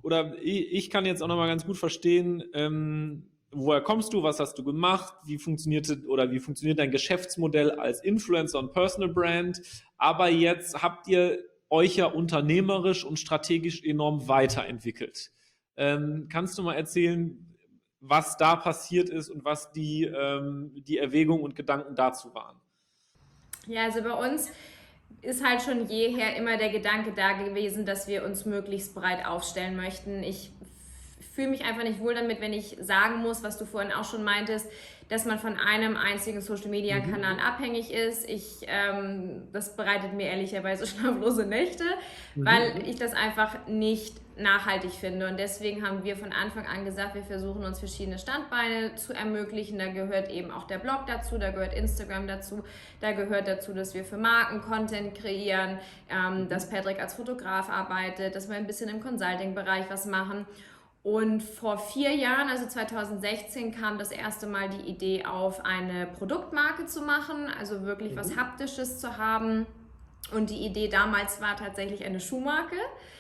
oder ich, ich kann jetzt auch nochmal ganz gut verstehen, ähm, woher kommst du, was hast du gemacht, wie funktionierte oder wie funktioniert dein Geschäftsmodell als Influencer und Personal Brand, aber jetzt habt ihr euch ja unternehmerisch und strategisch enorm weiterentwickelt. Ähm, kannst du mal erzählen, was da passiert ist und was die, ähm, die Erwägungen und Gedanken dazu waren? Ja, also bei uns ist halt schon jeher immer der Gedanke da gewesen, dass wir uns möglichst breit aufstellen möchten. Ich fühle mich einfach nicht wohl damit, wenn ich sagen muss, was du vorhin auch schon meintest, dass man von einem einzigen Social-Media-Kanal mhm. abhängig ist. Ich, ähm, das bereitet mir ehrlicherweise schlaflose Nächte, mhm. weil ich das einfach nicht nachhaltig finde. Und deswegen haben wir von Anfang an gesagt, wir versuchen uns verschiedene Standbeine zu ermöglichen. Da gehört eben auch der Blog dazu, da gehört Instagram dazu, da gehört dazu, dass wir für Marken Content kreieren, ähm, dass Patrick als Fotograf arbeitet, dass wir ein bisschen im Consulting-Bereich was machen. Und vor vier Jahren, also zweitausendsechzehn, kam das erste Mal die Idee auf, eine Produktmarke zu machen, also wirklich mhm. was Haptisches zu haben. Und die Idee damals war tatsächlich eine Schuhmarke.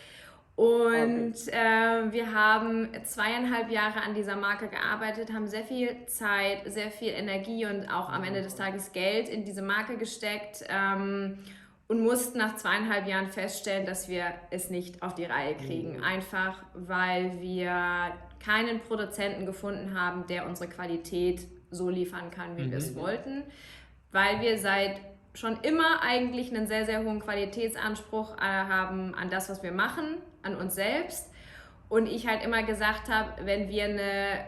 Und okay. äh, wir haben zweieinhalb Jahre an dieser Marke gearbeitet, haben sehr viel Zeit, sehr viel Energie und auch am Ende des Tages Geld in diese Marke gesteckt. Ähm, Und mussten nach zweieinhalb Jahren feststellen, dass wir es nicht auf die Reihe kriegen. Einfach, weil wir keinen Produzenten gefunden haben, der unsere Qualität so liefern kann, wie mhm. wir es wollten. Weil wir seit schon immer eigentlich einen sehr, sehr hohen Qualitätsanspruch äh, haben an das, was wir machen, an uns selbst. Und ich halt immer gesagt habe, wenn wir eine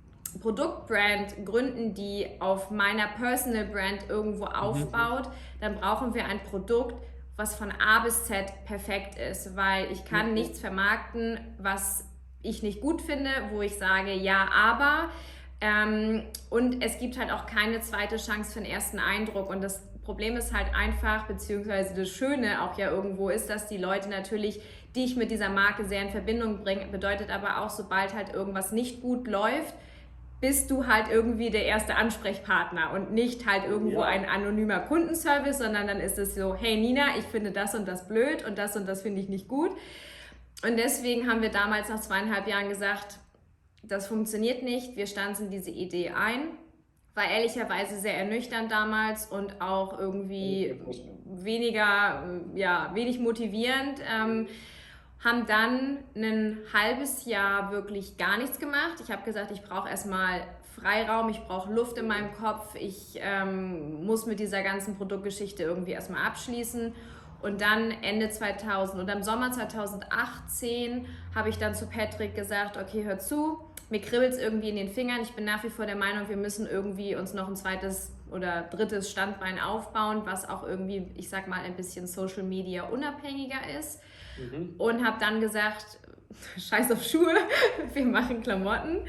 Produktbrand gründen, die auf meiner Personal Brand irgendwo aufbaut, mhm. dann brauchen wir ein Produkt, was von A bis Z perfekt ist, weil ich kann mhm. nichts vermarkten, was ich nicht gut finde, wo ich sage, ja, aber ähm, und es gibt halt auch keine zweite Chance für den ersten Eindruck und das Problem ist halt einfach, beziehungsweise das Schöne auch ja irgendwo ist, dass die Leute natürlich, die ich mit dieser Marke sehr in Verbindung bringe, bedeutet aber auch, sobald halt irgendwas nicht gut läuft, bist du halt irgendwie der erste Ansprechpartner und nicht halt irgendwo ja. ein anonymer Kundenservice, sondern dann ist es so, hey Nina, ich finde das und das blöd und das und das finde ich nicht gut. Und deswegen haben wir damals nach zweieinhalb Jahren gesagt, das funktioniert nicht, wir stanzen diese Idee ein. War ehrlicherweise sehr ernüchternd damals und auch irgendwie weniger, ja, wenig motivierend. Ähm, haben dann ein halbes Jahr wirklich gar nichts gemacht. Ich habe gesagt, ich brauche erstmal Freiraum, ich brauche Luft in meinem Kopf, ich ähm, muss mit dieser ganzen Produktgeschichte irgendwie erstmal abschließen. Und dann Ende zweitausend oder im Sommer zweitausendachtzehn habe ich dann zu Patrick gesagt, okay, hör zu, mir kribbelt es irgendwie in den Fingern. Ich bin nach wie vor der Meinung, wir müssen irgendwie uns noch ein zweites oder drittes Standbein aufbauen, was auch irgendwie, ich sag mal, ein bisschen Social Media unabhängiger ist. Mhm. Und habe dann gesagt, scheiß auf Schuhe, wir machen Klamotten.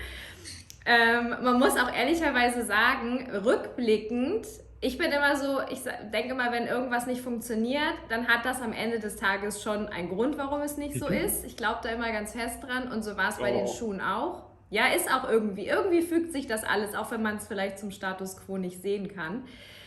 Ähm, man muss auch ehrlicherweise sagen, rückblickend, ich bin immer so, ich denke immer, wenn irgendwas nicht funktioniert, dann hat das am Ende des Tages schon einen Grund, warum es nicht so ist. Ich glaube da immer ganz fest dran und so war es bei oh. den Schuhen auch. Ja, ist auch irgendwie. Irgendwie fügt sich das alles, auch wenn man es vielleicht zum Status quo nicht sehen kann.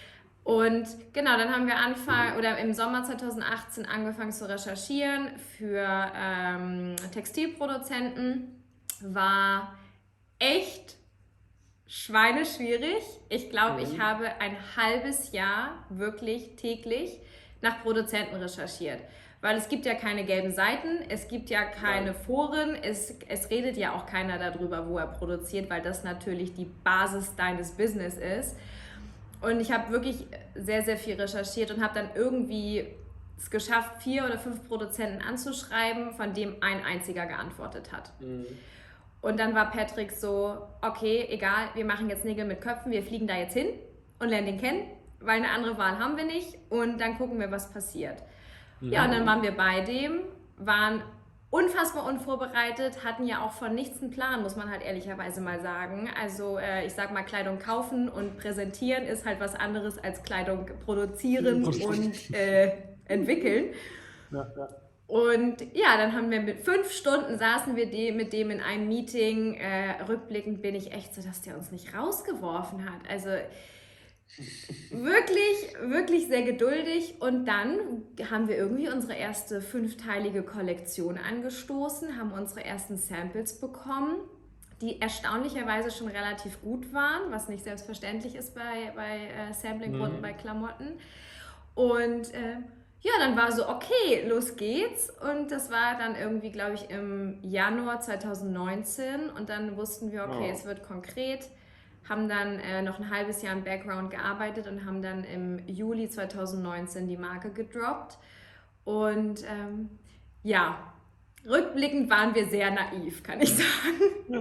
Und genau, dann haben wir Anfang oder im Sommer zweitausendachtzehn angefangen zu recherchieren für ähm, Textilproduzenten. War echt schweineschwierig. Ich glaube, mhm. ich habe ein halbes Jahr wirklich täglich nach Produzenten recherchiert. Weil es gibt ja keine gelben Seiten, es gibt ja keine Foren, es, es redet ja auch keiner darüber, wo er produziert, weil das natürlich die Basis deines Business ist. Und ich habe wirklich sehr, sehr viel recherchiert und habe dann irgendwie es geschafft, vier oder fünf Produzenten anzuschreiben, von dem ein einziger geantwortet hat. Mhm. Und dann war Patrick so, okay, egal, wir machen jetzt Nägel mit Köpfen, wir fliegen da jetzt hin und lernen den kennen, weil eine andere Wahl haben wir nicht und dann gucken wir, was passiert. Ja, und dann waren wir bei dem, waren unfassbar unvorbereitet, hatten ja auch von nichts einen Plan, muss man halt ehrlicherweise mal sagen. Also äh, ich sag mal, Kleidung kaufen und präsentieren ist halt was anderes als Kleidung produzieren und äh, entwickeln. Ja, ja. Und ja, dann haben wir mit fünf Stunden saßen wir de- mit dem in einem Meeting. Äh, rückblickend bin ich echt so, dass der uns nicht rausgeworfen hat. Also Wirklich, wirklich sehr geduldig. Und dann haben wir irgendwie unsere erste fünfteilige Kollektion angestoßen, haben unsere ersten Samples bekommen, die erstaunlicherweise schon relativ gut waren, was nicht selbstverständlich ist bei, bei äh, Sampling-Runden, bei Mhm. Klamotten. Und äh, ja, dann war so, okay, los geht's. Und das war dann irgendwie, glaube ich, im Januar zwanzig neunzehn. Und dann wussten wir, okay, es Wow. wird konkret. Haben dann äh, noch ein halbes Jahr im Background gearbeitet und haben dann im Juli zwanzig neunzehn die Marke gedroppt. Und ähm, ja, rückblickend waren wir sehr naiv, kann ich sagen.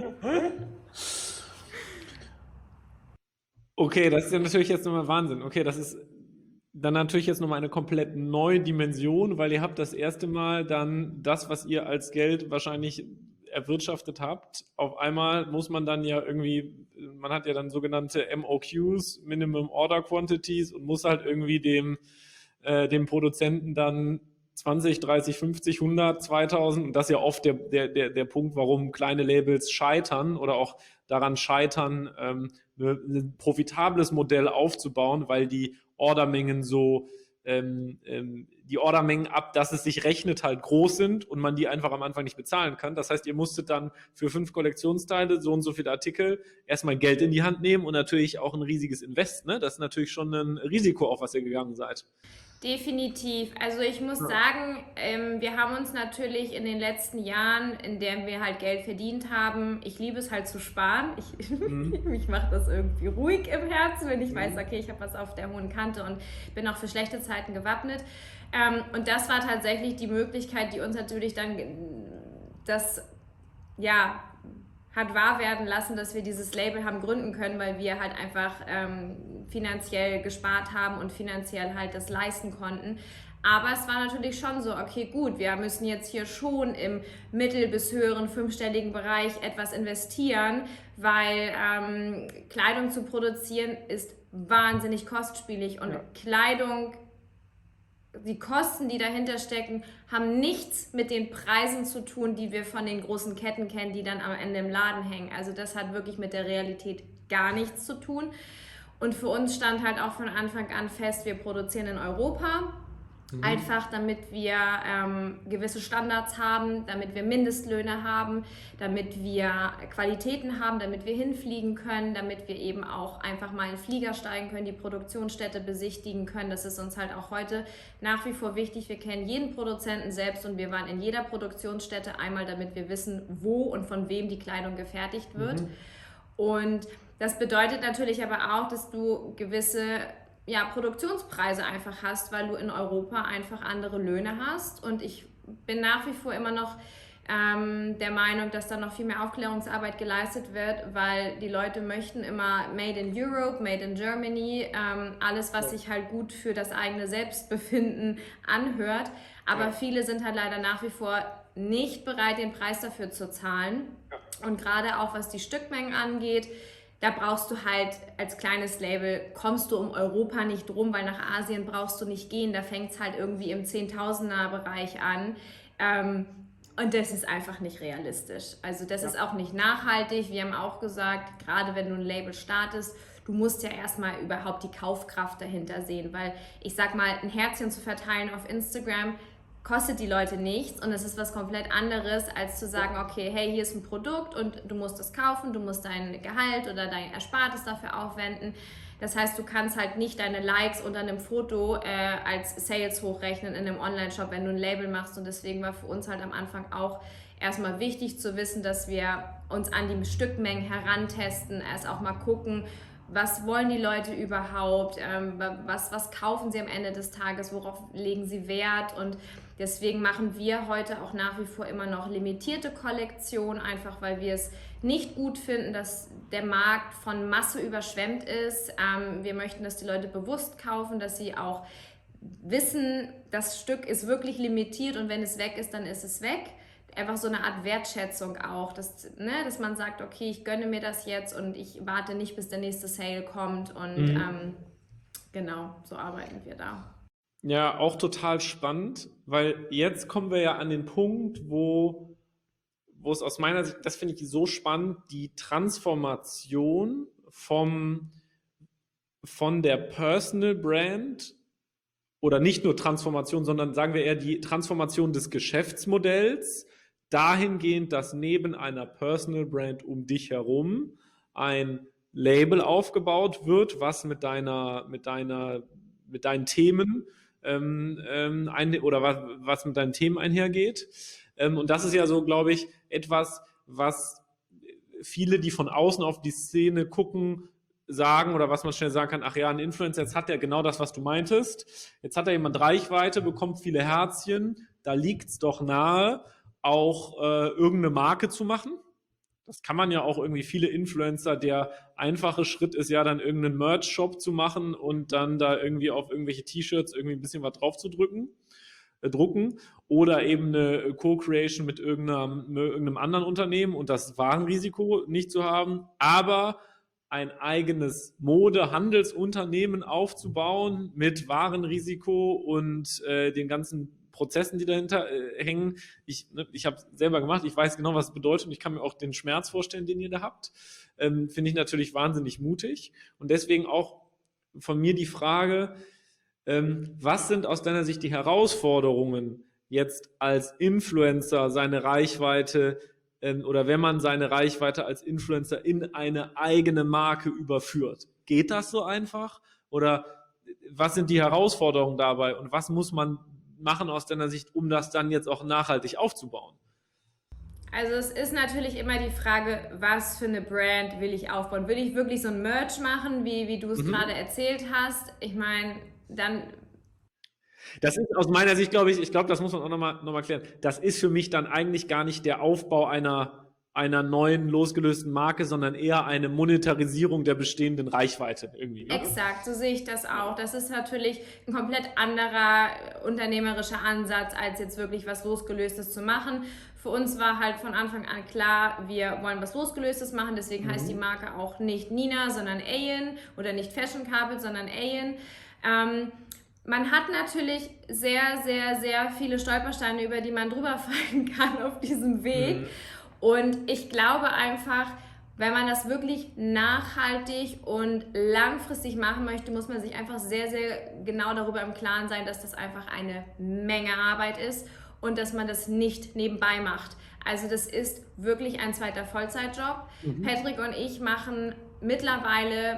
Okay, das ist ja natürlich jetzt nochmal Wahnsinn. Okay, das ist dann natürlich jetzt nochmal eine komplett neue Dimension, weil ihr habt das erste Mal dann das, was ihr als Geld wahrscheinlich erwirtschaftet habt. Auf einmal muss man dann ja irgendwie, man hat ja dann sogenannte M O Qs, Minimum Order Quantities, und muss halt irgendwie dem, äh, dem Produzenten dann zwanzig, dreißig, fünfzig, hundert, zweitausend, und das ist ja oft der, der, der, der Punkt, warum kleine Labels scheitern oder auch daran scheitern, ähm, ein profitables Modell aufzubauen, weil die Ordermengen so, ähm, ähm, die Ordermengen ab, dass es sich rechnet, halt groß sind und man die einfach am Anfang nicht bezahlen kann. Das heißt, ihr musstet dann für fünf Kollektionsteile so und so viele Artikel erstmal Geld in die Hand nehmen und natürlich auch ein riesiges Invest. Ne? Das ist natürlich schon ein Risiko, auf was ihr gegangen seid. Definitiv. Also ich muss Ja. sagen, ähm, wir haben uns natürlich in den letzten Jahren, in denen wir halt Geld verdient haben, ich liebe es halt zu sparen. Ich, Mhm. mich macht das irgendwie ruhig im Herzen, wenn ich weiß, Mhm. okay, ich habe was auf der hohen Kante und bin auch für schlechte Zeiten gewappnet. Ähm, und das war tatsächlich die Möglichkeit, die uns natürlich dann das, ja, hat wahr werden lassen, dass wir dieses Label haben gründen können, weil wir halt einfach ähm, finanziell gespart haben und finanziell halt das leisten konnten. Aber es war natürlich schon so, okay, gut, wir müssen jetzt hier schon im mittel- bis höheren fünfstelligen Bereich etwas investieren, weil ähm, Kleidung zu produzieren ist wahnsinnig kostspielig und Ja. Kleidung, die Kosten, die dahinter stecken, haben nichts mit den Preisen zu tun, die wir von den großen Ketten kennen, die dann am Ende im Laden hängen. Also das hat wirklich mit der Realität gar nichts zu tun. Und für uns stand halt auch von Anfang an fest, wir produzieren in Europa. Mhm. Einfach damit wir ähm, gewisse Standards haben, damit wir Mindestlöhne haben, damit wir Qualitäten haben, damit wir hinfliegen können, damit wir eben auch einfach mal in den Flieger steigen können, die Produktionsstätte besichtigen können. Das ist uns halt auch heute nach wie vor wichtig. Wir kennen jeden Produzenten selbst und wir waren in jeder Produktionsstätte einmal, damit wir wissen, wo und von wem die Kleidung gefertigt wird. Mhm. Und das bedeutet natürlich aber auch, dass du gewisse ja, Produktionspreise einfach hast, weil du in Europa einfach andere Löhne hast. Und ich bin nach wie vor immer noch ähm, der Meinung, dass da noch viel mehr Aufklärungsarbeit geleistet wird, weil die Leute möchten immer Made in Europe, Made in Germany, ähm, alles, was sich halt gut für das eigene Selbstbefinden anhört. Aber Ja. viele sind halt leider nach wie vor nicht bereit, den Preis dafür zu zahlen. Und gerade auch was die Stückmengen angeht, da brauchst du halt als kleines Label, kommst du um Europa nicht rum, weil nach Asien brauchst du nicht gehen. Da fängt es halt irgendwie im Zehntausender-Bereich an. Ähm, und das ist einfach nicht realistisch. Also das Ja. ist auch nicht nachhaltig. Wir haben auch gesagt, gerade wenn du ein Label startest, du musst ja erstmal überhaupt die Kaufkraft dahinter sehen. Weil ich sag mal, ein Herzchen zu verteilen auf Instagram kostet die Leute nichts und es ist was komplett anderes, als zu sagen, okay, hey, hier ist ein Produkt und du musst es kaufen, du musst dein Gehalt oder dein Erspartes dafür aufwenden. Das heißt, du kannst halt nicht deine Likes unter einem Foto äh, als Sales hochrechnen in einem Online-Shop, wenn du ein Label machst, und deswegen war für uns halt am Anfang auch erstmal wichtig zu wissen, dass wir uns an die Stückmengen herantesten, erst auch mal gucken, was wollen die Leute überhaupt, ähm, was, was kaufen sie am Ende des Tages, worauf legen sie Wert, und deswegen machen wir heute auch nach wie vor immer noch limitierte Kollektionen, einfach weil wir es nicht gut finden, dass der Markt von Masse überschwemmt ist. Ähm, wir möchten, dass die Leute bewusst kaufen, dass sie auch wissen, das Stück ist wirklich limitiert und wenn es weg ist, dann ist es weg. Einfach so eine Art Wertschätzung auch, dass, ne, dass man sagt, okay, ich gönne mir das jetzt und ich warte nicht, bis der nächste Sale kommt, und Mhm. ähm, genau, so arbeiten wir da. Ja, auch total spannend, weil jetzt kommen wir ja an den Punkt, wo, wo es aus meiner Sicht, das finde ich so spannend, die Transformation vom von der Personal Brand oder nicht nur Transformation, sondern sagen wir eher die Transformation des Geschäftsmodells dahingehend, dass neben einer Personal Brand um dich herum ein Label aufgebaut wird, was mit deiner, mit deiner, mit deinen Themen ähm, ähm, ein, oder was, was mit deinen Themen einhergeht. Ähm, und das ist ja so, glaube ich, etwas, was viele, die von außen auf die Szene gucken, sagen oder was man schnell sagen kann, ach ja, ein Influencer, jetzt hat er genau das, was du meintest. Jetzt hat er jemand Reichweite, bekommt viele Herzchen, da liegt es doch nahe, auch äh, irgendeine Marke zu machen. Das kann man ja auch irgendwie, viele Influencer, der einfache Schritt ist ja dann irgendeinen Merch-Shop zu machen und dann da irgendwie auf irgendwelche T-Shirts irgendwie ein bisschen was drauf zu drücken, äh, drucken oder eben eine Co-Creation mit irgendeinem, irgendeinem anderen Unternehmen und das Warenrisiko nicht zu haben, aber ein eigenes Mode-Handelsunternehmen aufzubauen mit Warenrisiko und äh, den ganzen Prozessen, die dahinter äh, hängen. Ich, ne, ich habe es selber gemacht, ich weiß genau, was es bedeutet und ich kann mir auch den Schmerz vorstellen, den ihr da habt. Ähm, finde ich natürlich wahnsinnig mutig und deswegen auch von mir die Frage, ähm, was sind aus deiner Sicht die Herausforderungen, jetzt als Influencer seine Reichweite ähm, oder wenn man seine Reichweite als Influencer in eine eigene Marke überführt? Geht das so einfach? Oder was sind die Herausforderungen dabei und was muss man machen aus deiner Sicht, um das dann jetzt auch nachhaltig aufzubauen? Also es ist natürlich immer die Frage, was für eine Brand will ich aufbauen? Will ich wirklich so ein Merch machen, wie, wie du es mhm. gerade erzählt hast? Ich meine, dann... Das ist aus meiner Sicht, glaube ich, ich glaube, das muss man auch nochmal noch mal klären, das ist für mich dann eigentlich gar nicht der Aufbau einer, einer neuen, losgelösten Marke, sondern eher eine Monetarisierung der bestehenden Reichweite irgendwie. Ne? Exakt, so sehe ich das auch. Das ist natürlich ein komplett anderer unternehmerischer Ansatz, als jetzt wirklich was Losgelöstes zu machen. Für uns war halt von Anfang an klar, wir wollen was Losgelöstes machen, deswegen mhm. heißt die Marke auch nicht Nina, sondern Ayen oder nicht Fashion Carpet, sondern Ayen. Ähm, Man hat natürlich sehr, sehr, sehr viele Stolpersteine, über die man drüber fallen kann auf diesem Weg. Mhm. Und ich glaube einfach, wenn man das wirklich nachhaltig und langfristig machen möchte, muss man sich einfach sehr, sehr genau darüber im Klaren sein, dass das einfach eine Menge Arbeit ist und dass man das nicht nebenbei macht. Also das ist wirklich ein zweiter Vollzeitjob. Mhm. Patrick und ich machen mittlerweile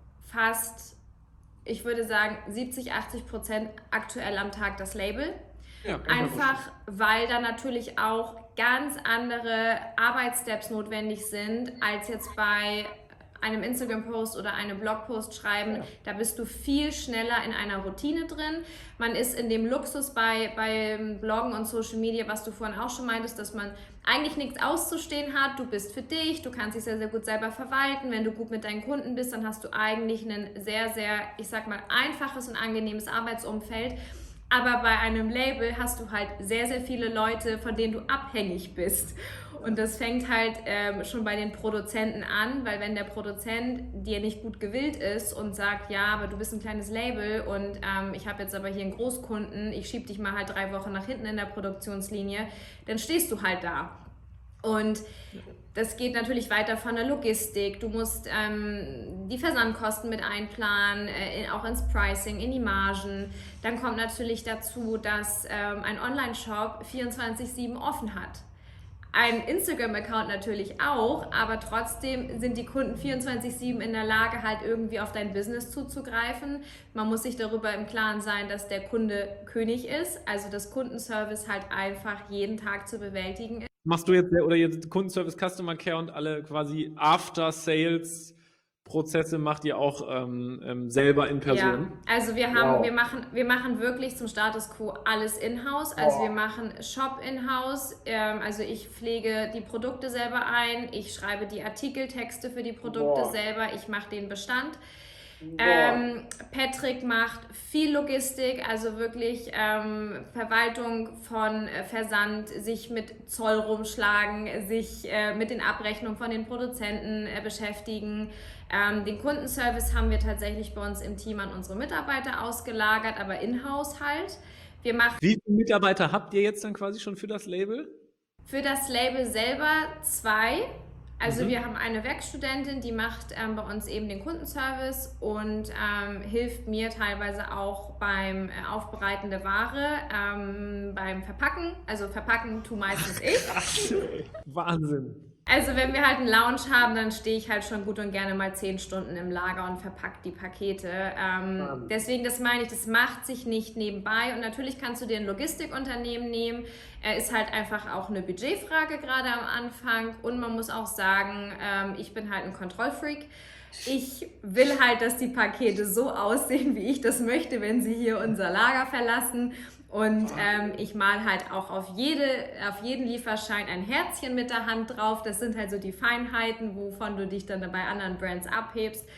fast... ich würde sagen, siebzig, achtzig Prozent aktuell am Tag das Label. Ja, einfach, weil da natürlich auch ganz andere Arbeitssteps notwendig sind, als jetzt bei einem Instagram-Post oder einem Blogpost schreiben. Ja. Da bist du viel schneller in einer Routine drin. Man ist in dem Luxus bei, beim Bloggen und Social Media, was du vorhin auch schon meintest, dass man eigentlich nichts auszustehen hat. Du bist für dich, du kannst dich sehr, sehr gut selber verwalten. Wenn du gut mit deinen Kunden bist, dann hast du eigentlich ein sehr, sehr, ich sag mal, einfaches und angenehmes Arbeitsumfeld. Aber bei einem Label hast du halt sehr, sehr viele Leute, von denen du abhängig bist. Und das fängt halt ähm, schon bei den Produzenten an, weil wenn der Produzent dir nicht gut gewillt ist und sagt, ja, aber du bist ein kleines Label und ähm, ich habe jetzt aber hier einen Großkunden, ich schiebe dich mal halt drei Wochen nach hinten in der Produktionslinie, dann stehst du halt da. Und das geht natürlich weiter von der Logistik. Du musst ähm, die Versandkosten mit einplanen, äh, auch ins Pricing, in die Margen. Dann kommt natürlich dazu, dass ähm, ein Online-Shop vierundzwanzig sieben offen hat. Ein Instagram-Account natürlich auch, aber trotzdem sind die Kunden vierundzwanzig sieben in der Lage, halt irgendwie auf dein Business zuzugreifen. Man muss sich darüber im Klaren sein, dass der Kunde König ist, also das Kundenservice halt einfach jeden Tag zu bewältigen ist. Machst du jetzt, oder jetzt Kundenservice, Customer Care und alle quasi After-Sales Prozesse macht ihr auch ähm, ähm, selber in Person? Ja, also wir haben, wow. wir machen, wir machen wirklich zum Status Quo alles in-house. Also wow. wir machen Shop in-house. Ähm, also ich pflege die Produkte selber ein, ich schreibe die Artikeltexte für die Produkte wow. selber, ich mache den Bestand. Ähm, Patrick macht viel Logistik, also wirklich ähm, Verwaltung von äh, Versand, sich mit Zoll rumschlagen, sich äh, mit den Abrechnungen von den Produzenten äh, beschäftigen. Ähm, den Kundenservice haben wir tatsächlich bei uns im Team an unsere Mitarbeiter ausgelagert, aber in-house halt. Wir machen Wie viele Mitarbeiter habt ihr jetzt dann quasi schon für das Label? Für das Label selber zwei. Also Mhm. wir haben eine Werkstudentin, die macht ähm, bei uns eben den Kundenservice und ähm, hilft mir teilweise auch beim äh, Aufbereiten der Ware, ähm, beim Verpacken. Also verpacken tu meistens ich. Krass, ey. Wahnsinn. Also wenn wir halt einen Lounge haben, dann stehe ich halt schon gut und gerne mal zehn Stunden im Lager und verpacke die Pakete. Ähm, Wahnsinn. deswegen, das meine ich, das macht sich nicht nebenbei. Und natürlich kannst du dir ein Logistikunternehmen nehmen. Äh, ist halt einfach auch eine Budgetfrage gerade am Anfang. Und man muss auch sagen, ähm, ich bin halt ein Kontrollfreak. Ich will halt, dass die Pakete so aussehen, wie ich das möchte, wenn sie hier unser Lager verlassen. Und ähm, ich mal halt auch auf, jede, auf jeden Lieferschein ein Herzchen mit der Hand drauf. Das sind halt so die Feinheiten, wovon du dich dann bei anderen Brands abhebst.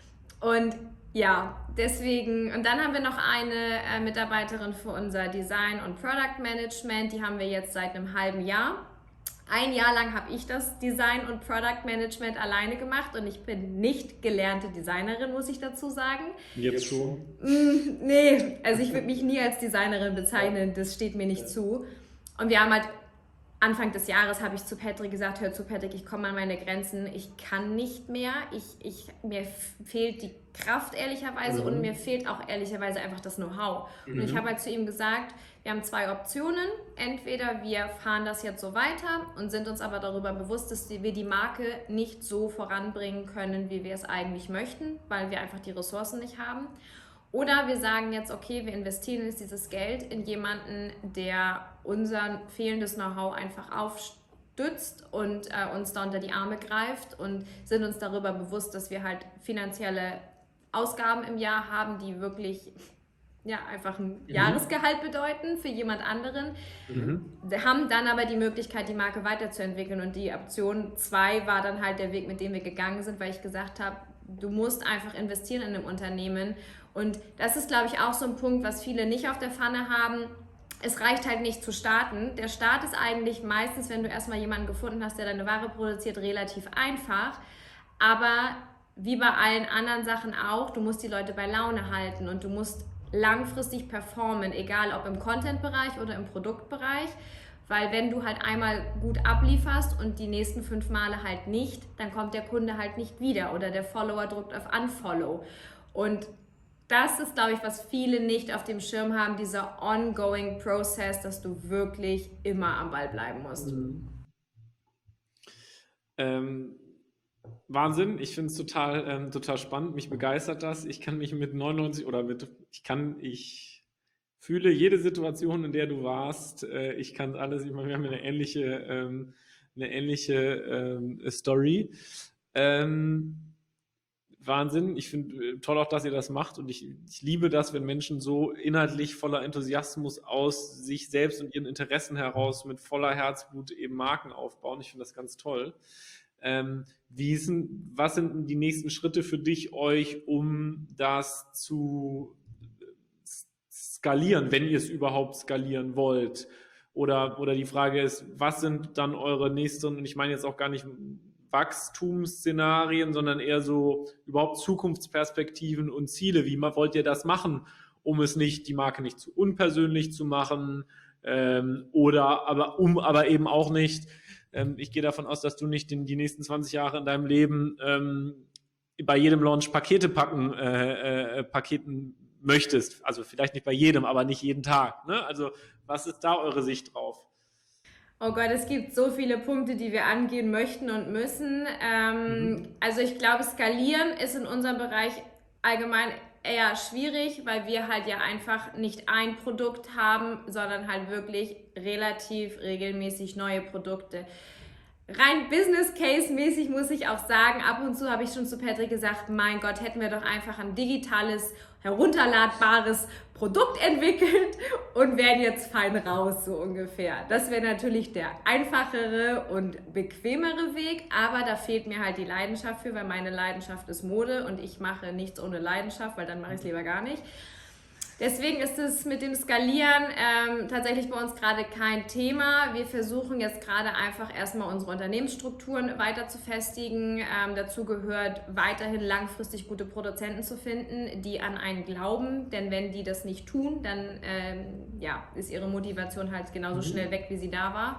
Und ja, deswegen, und dann haben wir noch eine äh, Mitarbeiterin für unser Design und Product Management. Die haben wir jetzt seit einem halben Jahr. Ein Jahr lang habe ich das Design und Product Management alleine gemacht und ich bin nicht gelernte Designerin, muss ich dazu sagen. Jetzt schon. Mm, nee, also ich würde mich nie als Designerin bezeichnen, das steht mir nicht zu. Und wir haben halt Anfang des Jahres habe ich zu Patrick gesagt, hör zu Patrick, ich komme an meine Grenzen, ich kann nicht mehr, ich, ich, mir fehlt die Kraft ehrlicherweise Mhm. und mir fehlt auch ehrlicherweise einfach das Know-how. Und Mhm. ich habe halt zu ihm gesagt, wir haben zwei Optionen, entweder wir fahren das jetzt so weiter und sind uns aber darüber bewusst, dass wir die Marke nicht so voranbringen können, wie wir es eigentlich möchten, weil wir einfach die Ressourcen nicht haben. Oder wir sagen jetzt, okay, wir investieren jetzt dieses Geld in jemanden, der unser fehlendes Know-how einfach aufstützt und äh, uns da unter die Arme greift und sind uns darüber bewusst, dass wir halt finanzielle Ausgaben im Jahr haben, die wirklich ja, einfach ein Mhm. Jahresgehalt bedeuten für jemand anderen. Mhm. Wir haben dann aber die Möglichkeit, die Marke weiterzuentwickeln und die Option zwei war dann halt der Weg, mit dem wir gegangen sind, weil ich gesagt habe, du musst einfach investieren in einem Unternehmen und das ist, glaube ich, auch so ein Punkt, was viele nicht auf der Pfanne haben. Es reicht halt nicht zu starten. Der Start ist eigentlich meistens, wenn du erstmal jemanden gefunden hast, der deine Ware produziert, relativ einfach, aber wie bei allen anderen Sachen auch, du musst die Leute bei Laune halten und du musst langfristig performen, egal ob im Content-Bereich oder im Produktbereich, weil wenn du halt einmal gut ablieferst und die nächsten fünf Male halt nicht, dann kommt der Kunde halt nicht wieder oder der Follower drückt auf Unfollow. Und das ist, glaube ich, was viele nicht auf dem Schirm haben, dieser ongoing Process, dass du wirklich immer am Ball bleiben musst. Mhm. Ähm, Wahnsinn, ich finde es total, ähm, total spannend, mich begeistert das. Ich kann mich mit neunundneunzig oder mit, ich kann, ich fühle jede Situation, in der du warst. Äh, ich kann alles, ich meine, wir haben eine ähnliche, ähm, eine ähnliche ähm, Story. Ähm, Wahnsinn, ich finde äh, toll auch, dass ihr das macht und ich, ich liebe das, wenn Menschen so inhaltlich voller Enthusiasmus aus sich selbst und ihren Interessen heraus mit voller Herzblut eben Marken aufbauen. Ich finde das ganz toll. Ähm, wie sind, was sind denn die nächsten Schritte für dich, euch, um das zu skalieren, wenn ihr es überhaupt skalieren wollt? Oder, oder die Frage ist, was sind dann eure nächsten, und ich meine jetzt auch gar nicht Wachstumsszenarien, sondern eher so überhaupt Zukunftsperspektiven und Ziele. Wie wollt ihr das machen, um es nicht, die Marke nicht zu unpersönlich zu machen, ähm, oder aber um aber eben auch nicht, ähm, ich gehe davon aus, dass du nicht in die nächsten zwanzig Jahre in deinem Leben ähm, bei jedem Launch Pakete packen, äh, äh, Paketen möchtest. Also vielleicht nicht bei jedem, aber nicht jeden Tag. Ne? Also was ist da eure Sicht drauf? Oh Gott, es gibt so viele Punkte, die wir angehen möchten und müssen. Ähm, Mhm. Also ich glaube, skalieren ist in unserem Bereich allgemein eher schwierig, weil wir halt ja einfach nicht ein Produkt haben, sondern halt wirklich relativ regelmäßig neue Produkte. Rein Business Case mäßig muss ich auch sagen, ab und zu habe ich schon zu Patrick gesagt, mein Gott, hätten wir doch einfach ein digitales, herunterladbares Produkt entwickelt und wären jetzt fein raus, so ungefähr. Das wäre natürlich der einfachere und bequemere Weg, aber da fehlt mir halt die Leidenschaft für, weil meine Leidenschaft ist Mode und ich mache nichts ohne Leidenschaft, weil dann mache ich es lieber gar nicht. Deswegen ist es mit dem Skalieren ähm, tatsächlich bei uns gerade kein Thema. Wir versuchen jetzt gerade einfach erstmal unsere Unternehmensstrukturen weiter zu festigen. Ähm, dazu gehört weiterhin langfristig gute Produzenten zu finden, die an einen glauben. Denn wenn die das nicht tun, dann ähm, ja, ist ihre Motivation halt genauso schnell weg, wie sie da war.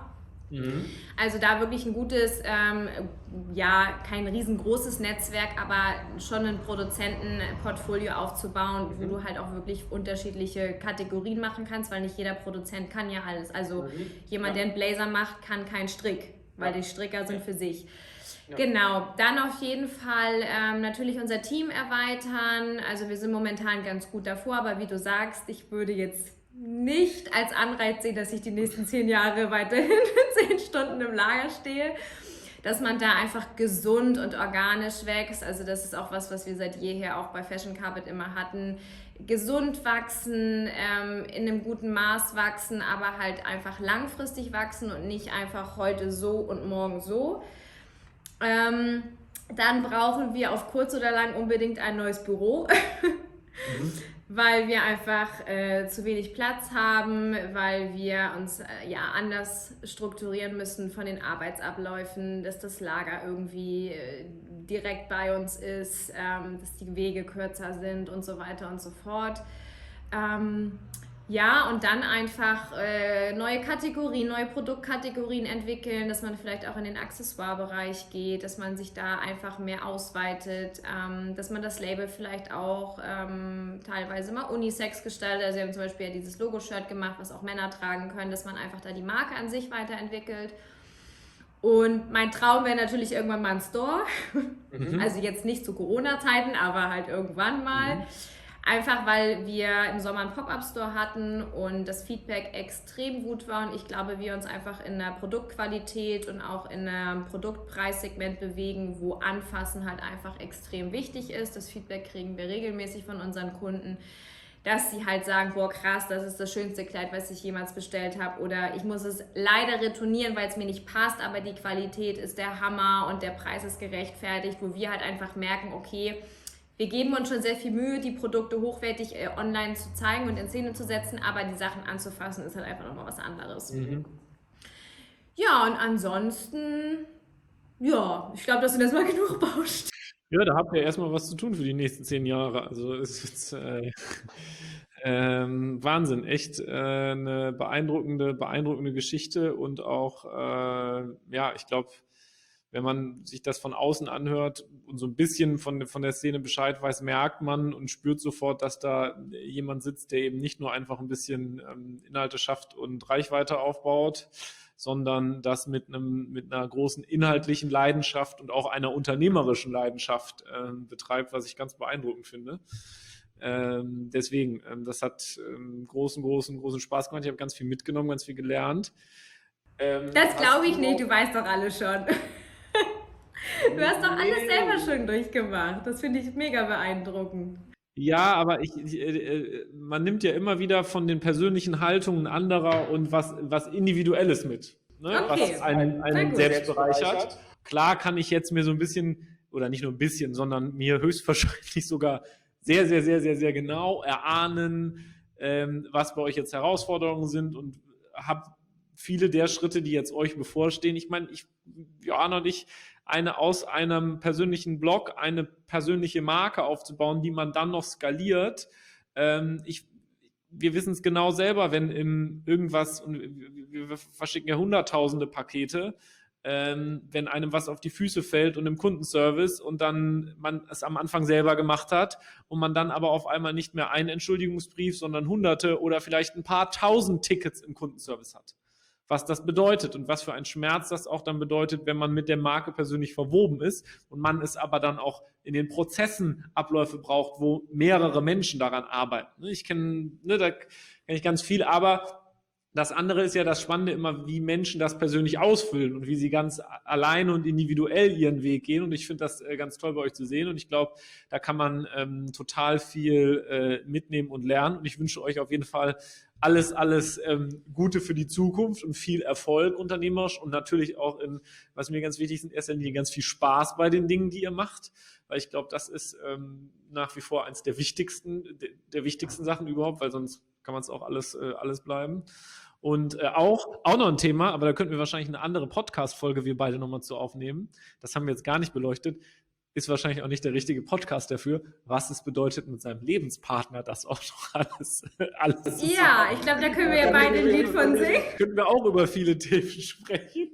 Mhm. Also da wirklich ein gutes, ähm, ja, kein riesengroßes Netzwerk, aber schon ein Produzentenportfolio aufzubauen, wo Mhm. du halt auch wirklich unterschiedliche Kategorien machen kannst, weil nicht jeder Produzent kann ja alles. Also Mhm. jemand, Ja. der einen Blazer macht, kann keinen Strick, weil Ja. die Stricker sind Ja. für sich. Ja. Genau, dann auf jeden Fall ähm, natürlich unser Team erweitern. Also wir sind momentan ganz gut davor, aber wie du sagst, ich würde jetzt nicht als Anreiz sehen, dass ich die nächsten zehn Jahre weiterhin zehn Stunden im Lager stehe. Dass man da einfach gesund und organisch wächst. Also das ist auch was, was wir seit jeher auch bei Fashion Carpet immer hatten. Gesund wachsen, ähm, in einem guten Maß wachsen, aber halt einfach langfristig wachsen und nicht einfach heute so und morgen so. Ähm, dann brauchen wir auf kurz oder lang unbedingt ein neues Büro. Mhm. Weil wir einfach äh, zu wenig Platz haben, weil wir uns äh, ja anders strukturieren müssen von den Arbeitsabläufen, dass das Lager irgendwie äh, direkt bei uns ist, ähm, dass die Wege kürzer sind und so weiter und so fort. Ähm, Ja, und dann einfach äh, neue Kategorien, neue Produktkategorien entwickeln, dass man vielleicht auch in den Accessoire-Bereich geht, dass man sich da einfach mehr ausweitet, ähm, dass man das Label vielleicht auch ähm, teilweise mal unisex gestaltet. Also wir haben zum Beispiel ja dieses Logo-Shirt gemacht, was auch Männer tragen können, dass man einfach da die Marke an sich weiterentwickelt. Und mein Traum wäre natürlich irgendwann mal ein Store. Mhm. Also jetzt nicht zu Corona-Zeiten, aber halt irgendwann mal. Mhm. Einfach weil wir im Sommer einen Pop-Up-Store hatten und das Feedback extrem gut war und ich glaube, wir uns einfach in der Produktqualität und auch in einem Produktpreissegment bewegen, wo Anfassen halt einfach extrem wichtig ist. Das Feedback kriegen wir regelmäßig von unseren Kunden, dass sie halt sagen, boah krass, das ist das schönste Kleid, was ich jemals bestellt habe oder ich muss es leider retournieren, weil es mir nicht passt, aber die Qualität ist der Hammer und der Preis ist gerechtfertigt, wo wir halt einfach merken, okay, wir geben uns schon sehr viel Mühe, die Produkte hochwertig äh, online zu zeigen und in Szene zu setzen, aber die Sachen anzufassen ist halt einfach nochmal was anderes. Mhm. Ja, und ansonsten, ja, ich glaube, das sind erstmal genug Baustellen. Ja, da habt ihr erstmal was zu tun für die nächsten zehn Jahre. Also es ist äh, ähm, Wahnsinn, echt äh, eine beeindruckende, beeindruckende Geschichte und auch, äh, ja, ich glaube, wenn man sich das von außen anhört und so ein bisschen von, von der Szene Bescheid weiß, merkt man und spürt sofort, dass da jemand sitzt, der eben nicht nur einfach ein bisschen ähm, Inhalte schafft und Reichweite aufbaut, sondern das mit einem mit einer großen inhaltlichen Leidenschaft und auch einer unternehmerischen Leidenschaft äh, betreibt, was ich ganz beeindruckend finde. Ähm, deswegen, ähm, das hat ähm, großen, großen, großen Spaß gemacht. Ich habe ganz viel mitgenommen, ganz viel gelernt. Ähm, das glaube ich nicht, du weißt doch alles schon. Du hast doch alles selber schon durchgemacht. Das finde ich mega beeindruckend. Ja, aber ich, ich, äh, man nimmt ja immer wieder von den persönlichen Haltungen anderer und was, was Individuelles mit, ne? Okay. Was einen, einen selbst bereichert. Klar kann ich jetzt mir so ein bisschen, oder nicht nur ein bisschen, sondern mir höchstwahrscheinlich sogar sehr, sehr, sehr, sehr, sehr genau erahnen, ähm, was bei euch jetzt Herausforderungen sind und habe viele der Schritte, die jetzt euch bevorstehen. Ich meine, ich, Johanna und ich, eine aus einem persönlichen Blog, eine persönliche Marke aufzubauen, die man dann noch skaliert. Ähm, ich, wir wissen es genau selber, wenn im irgendwas, und wir verschicken ja hunderttausende Pakete, ähm, wenn einem was auf die Füße fällt und im Kundenservice und dann man es am Anfang selber gemacht hat und man dann aber auf einmal nicht mehr einen Entschuldigungsbrief, sondern hunderte oder vielleicht ein paar tausend Tickets im Kundenservice hat. Was das bedeutet und was für ein Schmerz das auch dann bedeutet, wenn man mit der Marke persönlich verwoben ist und man es aber dann auch in den Prozessen Abläufe braucht, wo mehrere Menschen daran arbeiten. Ich kenne, ne, da kenne ich ganz viel, aber das andere ist ja das Spannende immer, wie Menschen das persönlich ausfüllen und wie sie ganz alleine und individuell ihren Weg gehen. Und ich finde das äh, ganz toll bei euch zu sehen. Und ich glaube, da kann man ähm, total viel äh, mitnehmen und lernen. Und ich wünsche euch auf jeden Fall alles, alles ähm, Gute für die Zukunft und viel Erfolg unternehmerisch und natürlich auch in, was mir ganz wichtig ist, in erster Linie ganz viel Spaß bei den Dingen, die ihr macht. Weil ich glaube, das ist ähm, nach wie vor eins der wichtigsten, der, der wichtigsten Sachen überhaupt, weil sonst kann man es auch alles, äh, alles bleiben. Und äh, auch, auch noch ein Thema, aber da könnten wir wahrscheinlich eine andere Podcast-Folge wir beide nochmal zu aufnehmen. Das haben wir jetzt gar nicht beleuchtet. ist wahrscheinlich auch nicht der richtige Podcast dafür, was es bedeutet, mit seinem Lebenspartner das auch noch alles, alles zu Ja, ich glaube, da können wir ja beide ein Lied von singen. Könnten wir auch über viele Themen sprechen.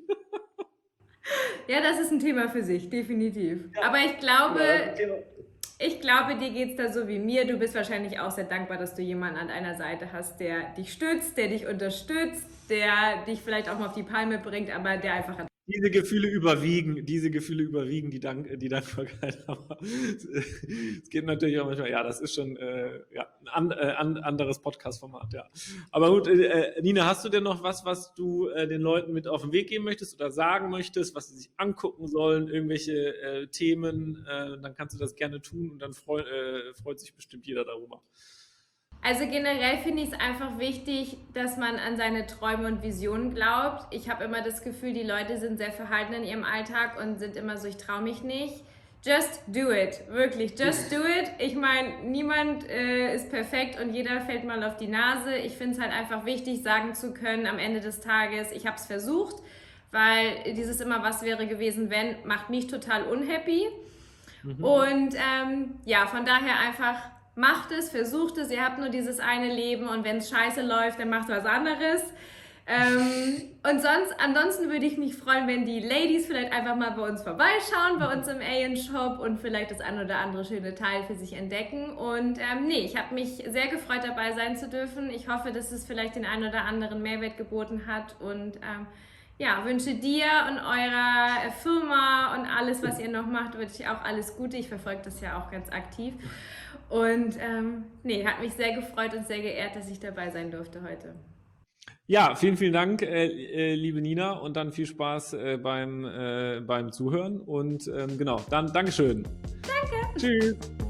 Ja, das ist ein Thema für sich, definitiv. Ja. Aber ich glaube, ja, ich glaube, dir geht es da so wie mir. Du bist wahrscheinlich auch sehr dankbar, dass du jemanden an deiner Seite hast, der dich stützt, der dich unterstützt, der dich vielleicht auch mal auf die Palme bringt, aber der einfach... Diese Gefühle überwiegen, diese Gefühle überwiegen die, Dank, die Dankbarkeit. Aber es geht natürlich auch manchmal, ja, das ist schon äh, ja, ein an, äh, an, anderes Podcast-Format, ja. Aber gut, äh, Nina, hast du denn noch was, was du äh, den Leuten mit auf den Weg geben möchtest oder sagen möchtest, was sie sich angucken sollen, irgendwelche äh, Themen, äh, dann kannst du das gerne tun und dann freu, äh, freut sich bestimmt jeder darüber. Also generell finde ich es einfach wichtig, dass man an seine Träume und Visionen glaubt. Ich habe immer das Gefühl, die Leute sind sehr verhalten in ihrem Alltag und sind immer so, ich traue mich nicht. Just do it, wirklich, just do it. Ich meine, niemand äh, ist perfekt und jeder fällt mal auf die Nase. Ich finde es halt einfach wichtig, sagen zu können am Ende des Tages, ich habe es versucht, weil dieses immer, was wäre gewesen, wenn, macht mich total unhappy. Mhm. Und ähm, ja, von daher einfach... Macht es, versucht es, ihr habt nur dieses eine Leben und wenn es scheiße läuft, dann macht was anderes. Ähm, und sonst, ansonsten würde ich mich freuen, wenn die Ladies vielleicht einfach mal bei uns vorbeischauen, bei uns im A N Shop und vielleicht das ein oder andere schöne Teil für sich entdecken. Und ähm, nee, ich habe mich sehr gefreut, dabei sein zu dürfen. Ich hoffe, dass es vielleicht den einen oder anderen Mehrwert geboten hat und ähm, ja, wünsche dir und eurer Firma und alles, was ihr noch macht, wünsche ich auch alles Gute. Ich verfolge das ja auch ganz aktiv. Und ähm, nee, hat mich sehr gefreut und sehr geehrt, dass ich dabei sein durfte heute. Ja, vielen, vielen Dank, äh, äh, liebe Nina, und dann viel Spaß äh, beim, äh, beim Zuhören. Und ähm, genau, dann Dankeschön. Danke. Tschüss.